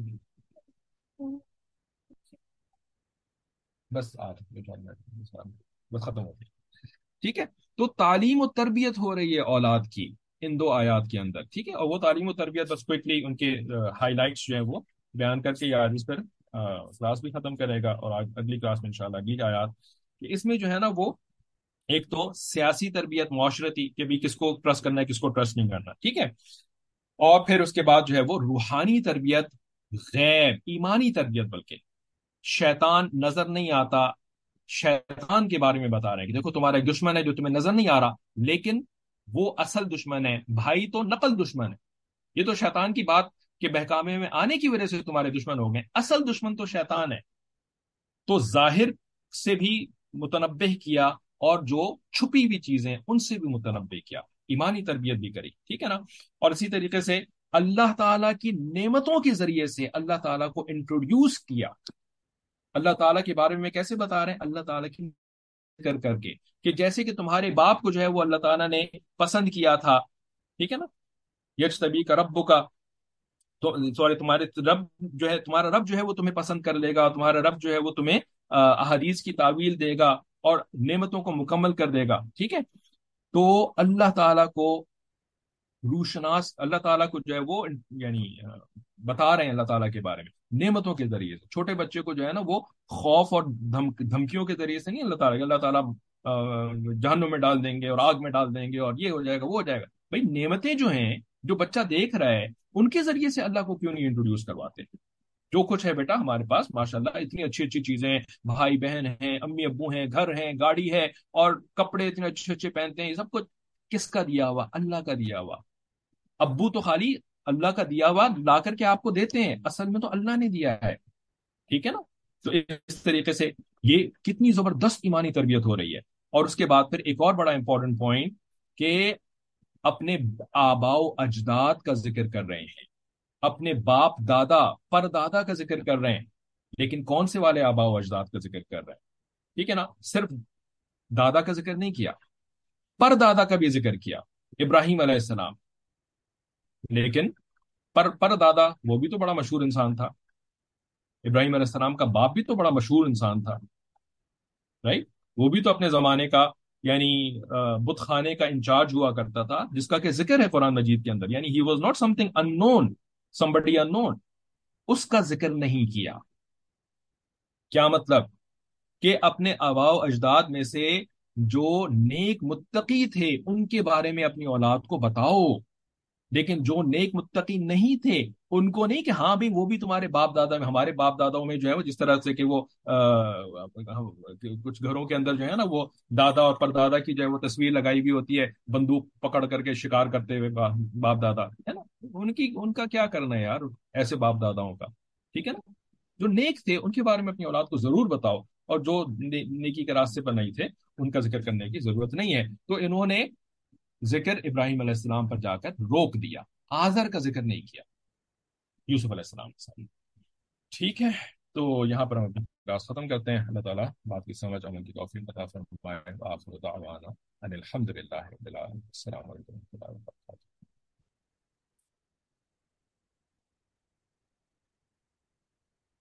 بس آج بس ختم ہو گئی. ٹھیک ہے. تو تعلیم و تربیت ہو رہی ہے اولاد کی ان دو آیات کے اندر. ٹھیک ہے. اور وہ تعلیم و تربیت بس کوئکلی ان کے ہائی لائٹس جو ہے وہ بیان کر کے آج اس پر کلاس بھی ختم کرے گا، اور آج اگلی کلاس میں انشاءاللہ اگلی آیات کہ اس میں جو ہے نا وہ ایک تو سیاسی تربیت، معاشرتی کہ بھی کس کو ٹرسٹ کرنا ہے کس کو ٹرسٹ نہیں کرنا. ٹھیک ہے. اور پھر اس کے بعد جو ہے وہ روحانی تربیت، غیب ایمانی تربیت، بلکہ شیطان نظر نہیں آتا، شیطان کے بارے میں بتا رہے ہیں کہ دیکھو تمہارا ایک دشمن ہے جو تمہیں نظر نہیں آ رہا، لیکن وہ اصل دشمن ہے. بھائی تو نقل دشمن ہے، یہ تو شیطان کی بات کے بہکامے میں آنے کی وجہ سے تمہارے دشمن ہو گئے. اصل دشمن تو شیطان ہے. تو ظاہر سے بھی متنبہ کیا، اور جو چھپی ہوئی چیزیں ان سے بھی متنبہ کیا، ایمانی تربیت بھی کری. ٹھیک ہے نا. اور اسی طریقے سے اللہ تعالیٰ کی نعمتوں کے ذریعے سے اللہ تعالیٰ کو انٹروڈیوس کیا. اللہ تعالیٰ کے بارے میں کیسے بتا رہے ہیں؟ اللہ تعالیٰ کی کر کر کے کہ جیسے کہ تمہارے باپ کو جو ہے وہ اللہ تعالیٰ نے پسند کیا تھا. ٹھیک ہے نا. یجتبی کا رب کا، تو سوری تمہارے رب جو ہے، تمہارا رب جو ہے وہ تمہیں پسند کر لے گا، اور تمہارا رب جو ہے وہ تمہیں احادیث کی تعویل دے گا اور نعمتوں کو مکمل کر دے گا، ٹھیک ہے، تو اللہ تعالیٰ کو روشناس، اللہ تعالیٰ کو جو ہے وہ یعنی آ، بتا رہے ہیں اللہ تعالیٰ کے بارے میں نعمتوں کے ذریعے سے. چھوٹے بچے کو جو ہے نا وہ خوف اور دھمک دھمکیوں کے ذریعے سے نہیں اللہ تعالیٰ اللہ تعالیٰ آ، جہنم میں ڈال دیں گے اور آگ میں ڈال دیں گے اور یہ ہو جائے گا وہ ہو جائے گا. بھائی نعمتیں جو ہیں جو بچہ دیکھ رہا ہے ان کے ذریعے سے اللہ کو کیوں نہیں انٹروڈیوس کرواتے؟ جو کچھ ہے بیٹا ہمارے پاس ماشاء اللہ اتنی اچھی اچھی چیزیں ہیں، بھائی بہن ہیں، امی ابو ہیں، گھر ہیں، گاڑی ہے، اور کپڑے اتنے اچھے اچھے پہنتے ہیں، یہ سب کچھ کس کا دیا ہوا؟ اللہ کا دیا ہوا. ابو تو خالی اللہ کا دیا ہوا لا کر کے آپ کو دیتے ہیں، اصل میں تو اللہ نے دیا ہے، ٹھیک ہے نا. تو اس طریقے سے یہ کتنی زبردست ایمانی تربیت ہو رہی ہے. اور اس کے بعد پھر ایک اور بڑا امپورٹنٹ پوائنٹ کہ اپنے آبا و اجداد کا ذکر کر رہے ہیں، اپنے باپ دادا پر دادا کا ذکر کر رہے ہیں، لیکن کون سے والے آبا و اجداد کا ذکر کر رہے ہیں؟ ٹھیک ہے نا، صرف دادا کا ذکر نہیں کیا، پر دادا کا بھی ذکر کیا، ابراہیم علیہ السلام. لیکن پر پر دادا وہ بھی تو بڑا مشہور انسان تھا، ابراہیم علیہ السلام کا باپ بھی تو بڑا مشہور انسان تھا، رائٹ؟ وہ بھی تو اپنے زمانے کا یعنی بت خانے کا انچارج ہوا کرتا تھا، جس کا کہ ذکر ہے قرآن مجید کے اندر. یعنی he was not something unknown, somebody unknown. اس کا ذکر نہیں کیا. کیا مطلب؟ کہ اپنے آباء و اجداد میں سے جو نیک متقی تھے ان کے بارے میں اپنی اولاد کو بتاؤ، لیکن جو نیک متقی نہیں تھے ان کو نہیں کہ ہاں بھی وہ بھی تمہارے باپ دادا میں، ہمارے باپ داداؤں میں جو ہے وہ جس طرح سے کہ وہ آ، کچھ گھروں کے اندر جو ہے نا وہ دادا اور پردادا کی جو ہے وہ تصویر لگائی ہوئی ہوتی ہے، بندوق پکڑ کر کے شکار کرتے ہوئے با- باپ دادا ہے نا. ان کی ان کا کیا کرنا ہے یار ایسے باپ داداؤں کا؟ ٹھیک ہے نا. جو نیک تھے ان کے بارے میں اپنی اولاد کو ضرور بتاؤ، اور جو نے- نیکی کے راستے پر نہیں تھے ان کا ذکر کرنے کی ضرورت نہیں ہے. تو انہوں نے ذکر ابراہیم علیہ السلام پر جا کر روک دیا، آزر کا ذکر نہیں کیا یوسف علیہ السلام کے ساتھ. ٹھیک ہے، تو یہاں پر ہم اپنی کلاس ختم کرتے ہیں. اللہ تعالیٰ بات کی سمجھ عمل کی توفیق عطا فرمائے. وآخر دعوانا ان الحمد للہ رب العالمین. السلام علیکم و رحمۃ اللہ وبرکاتہ.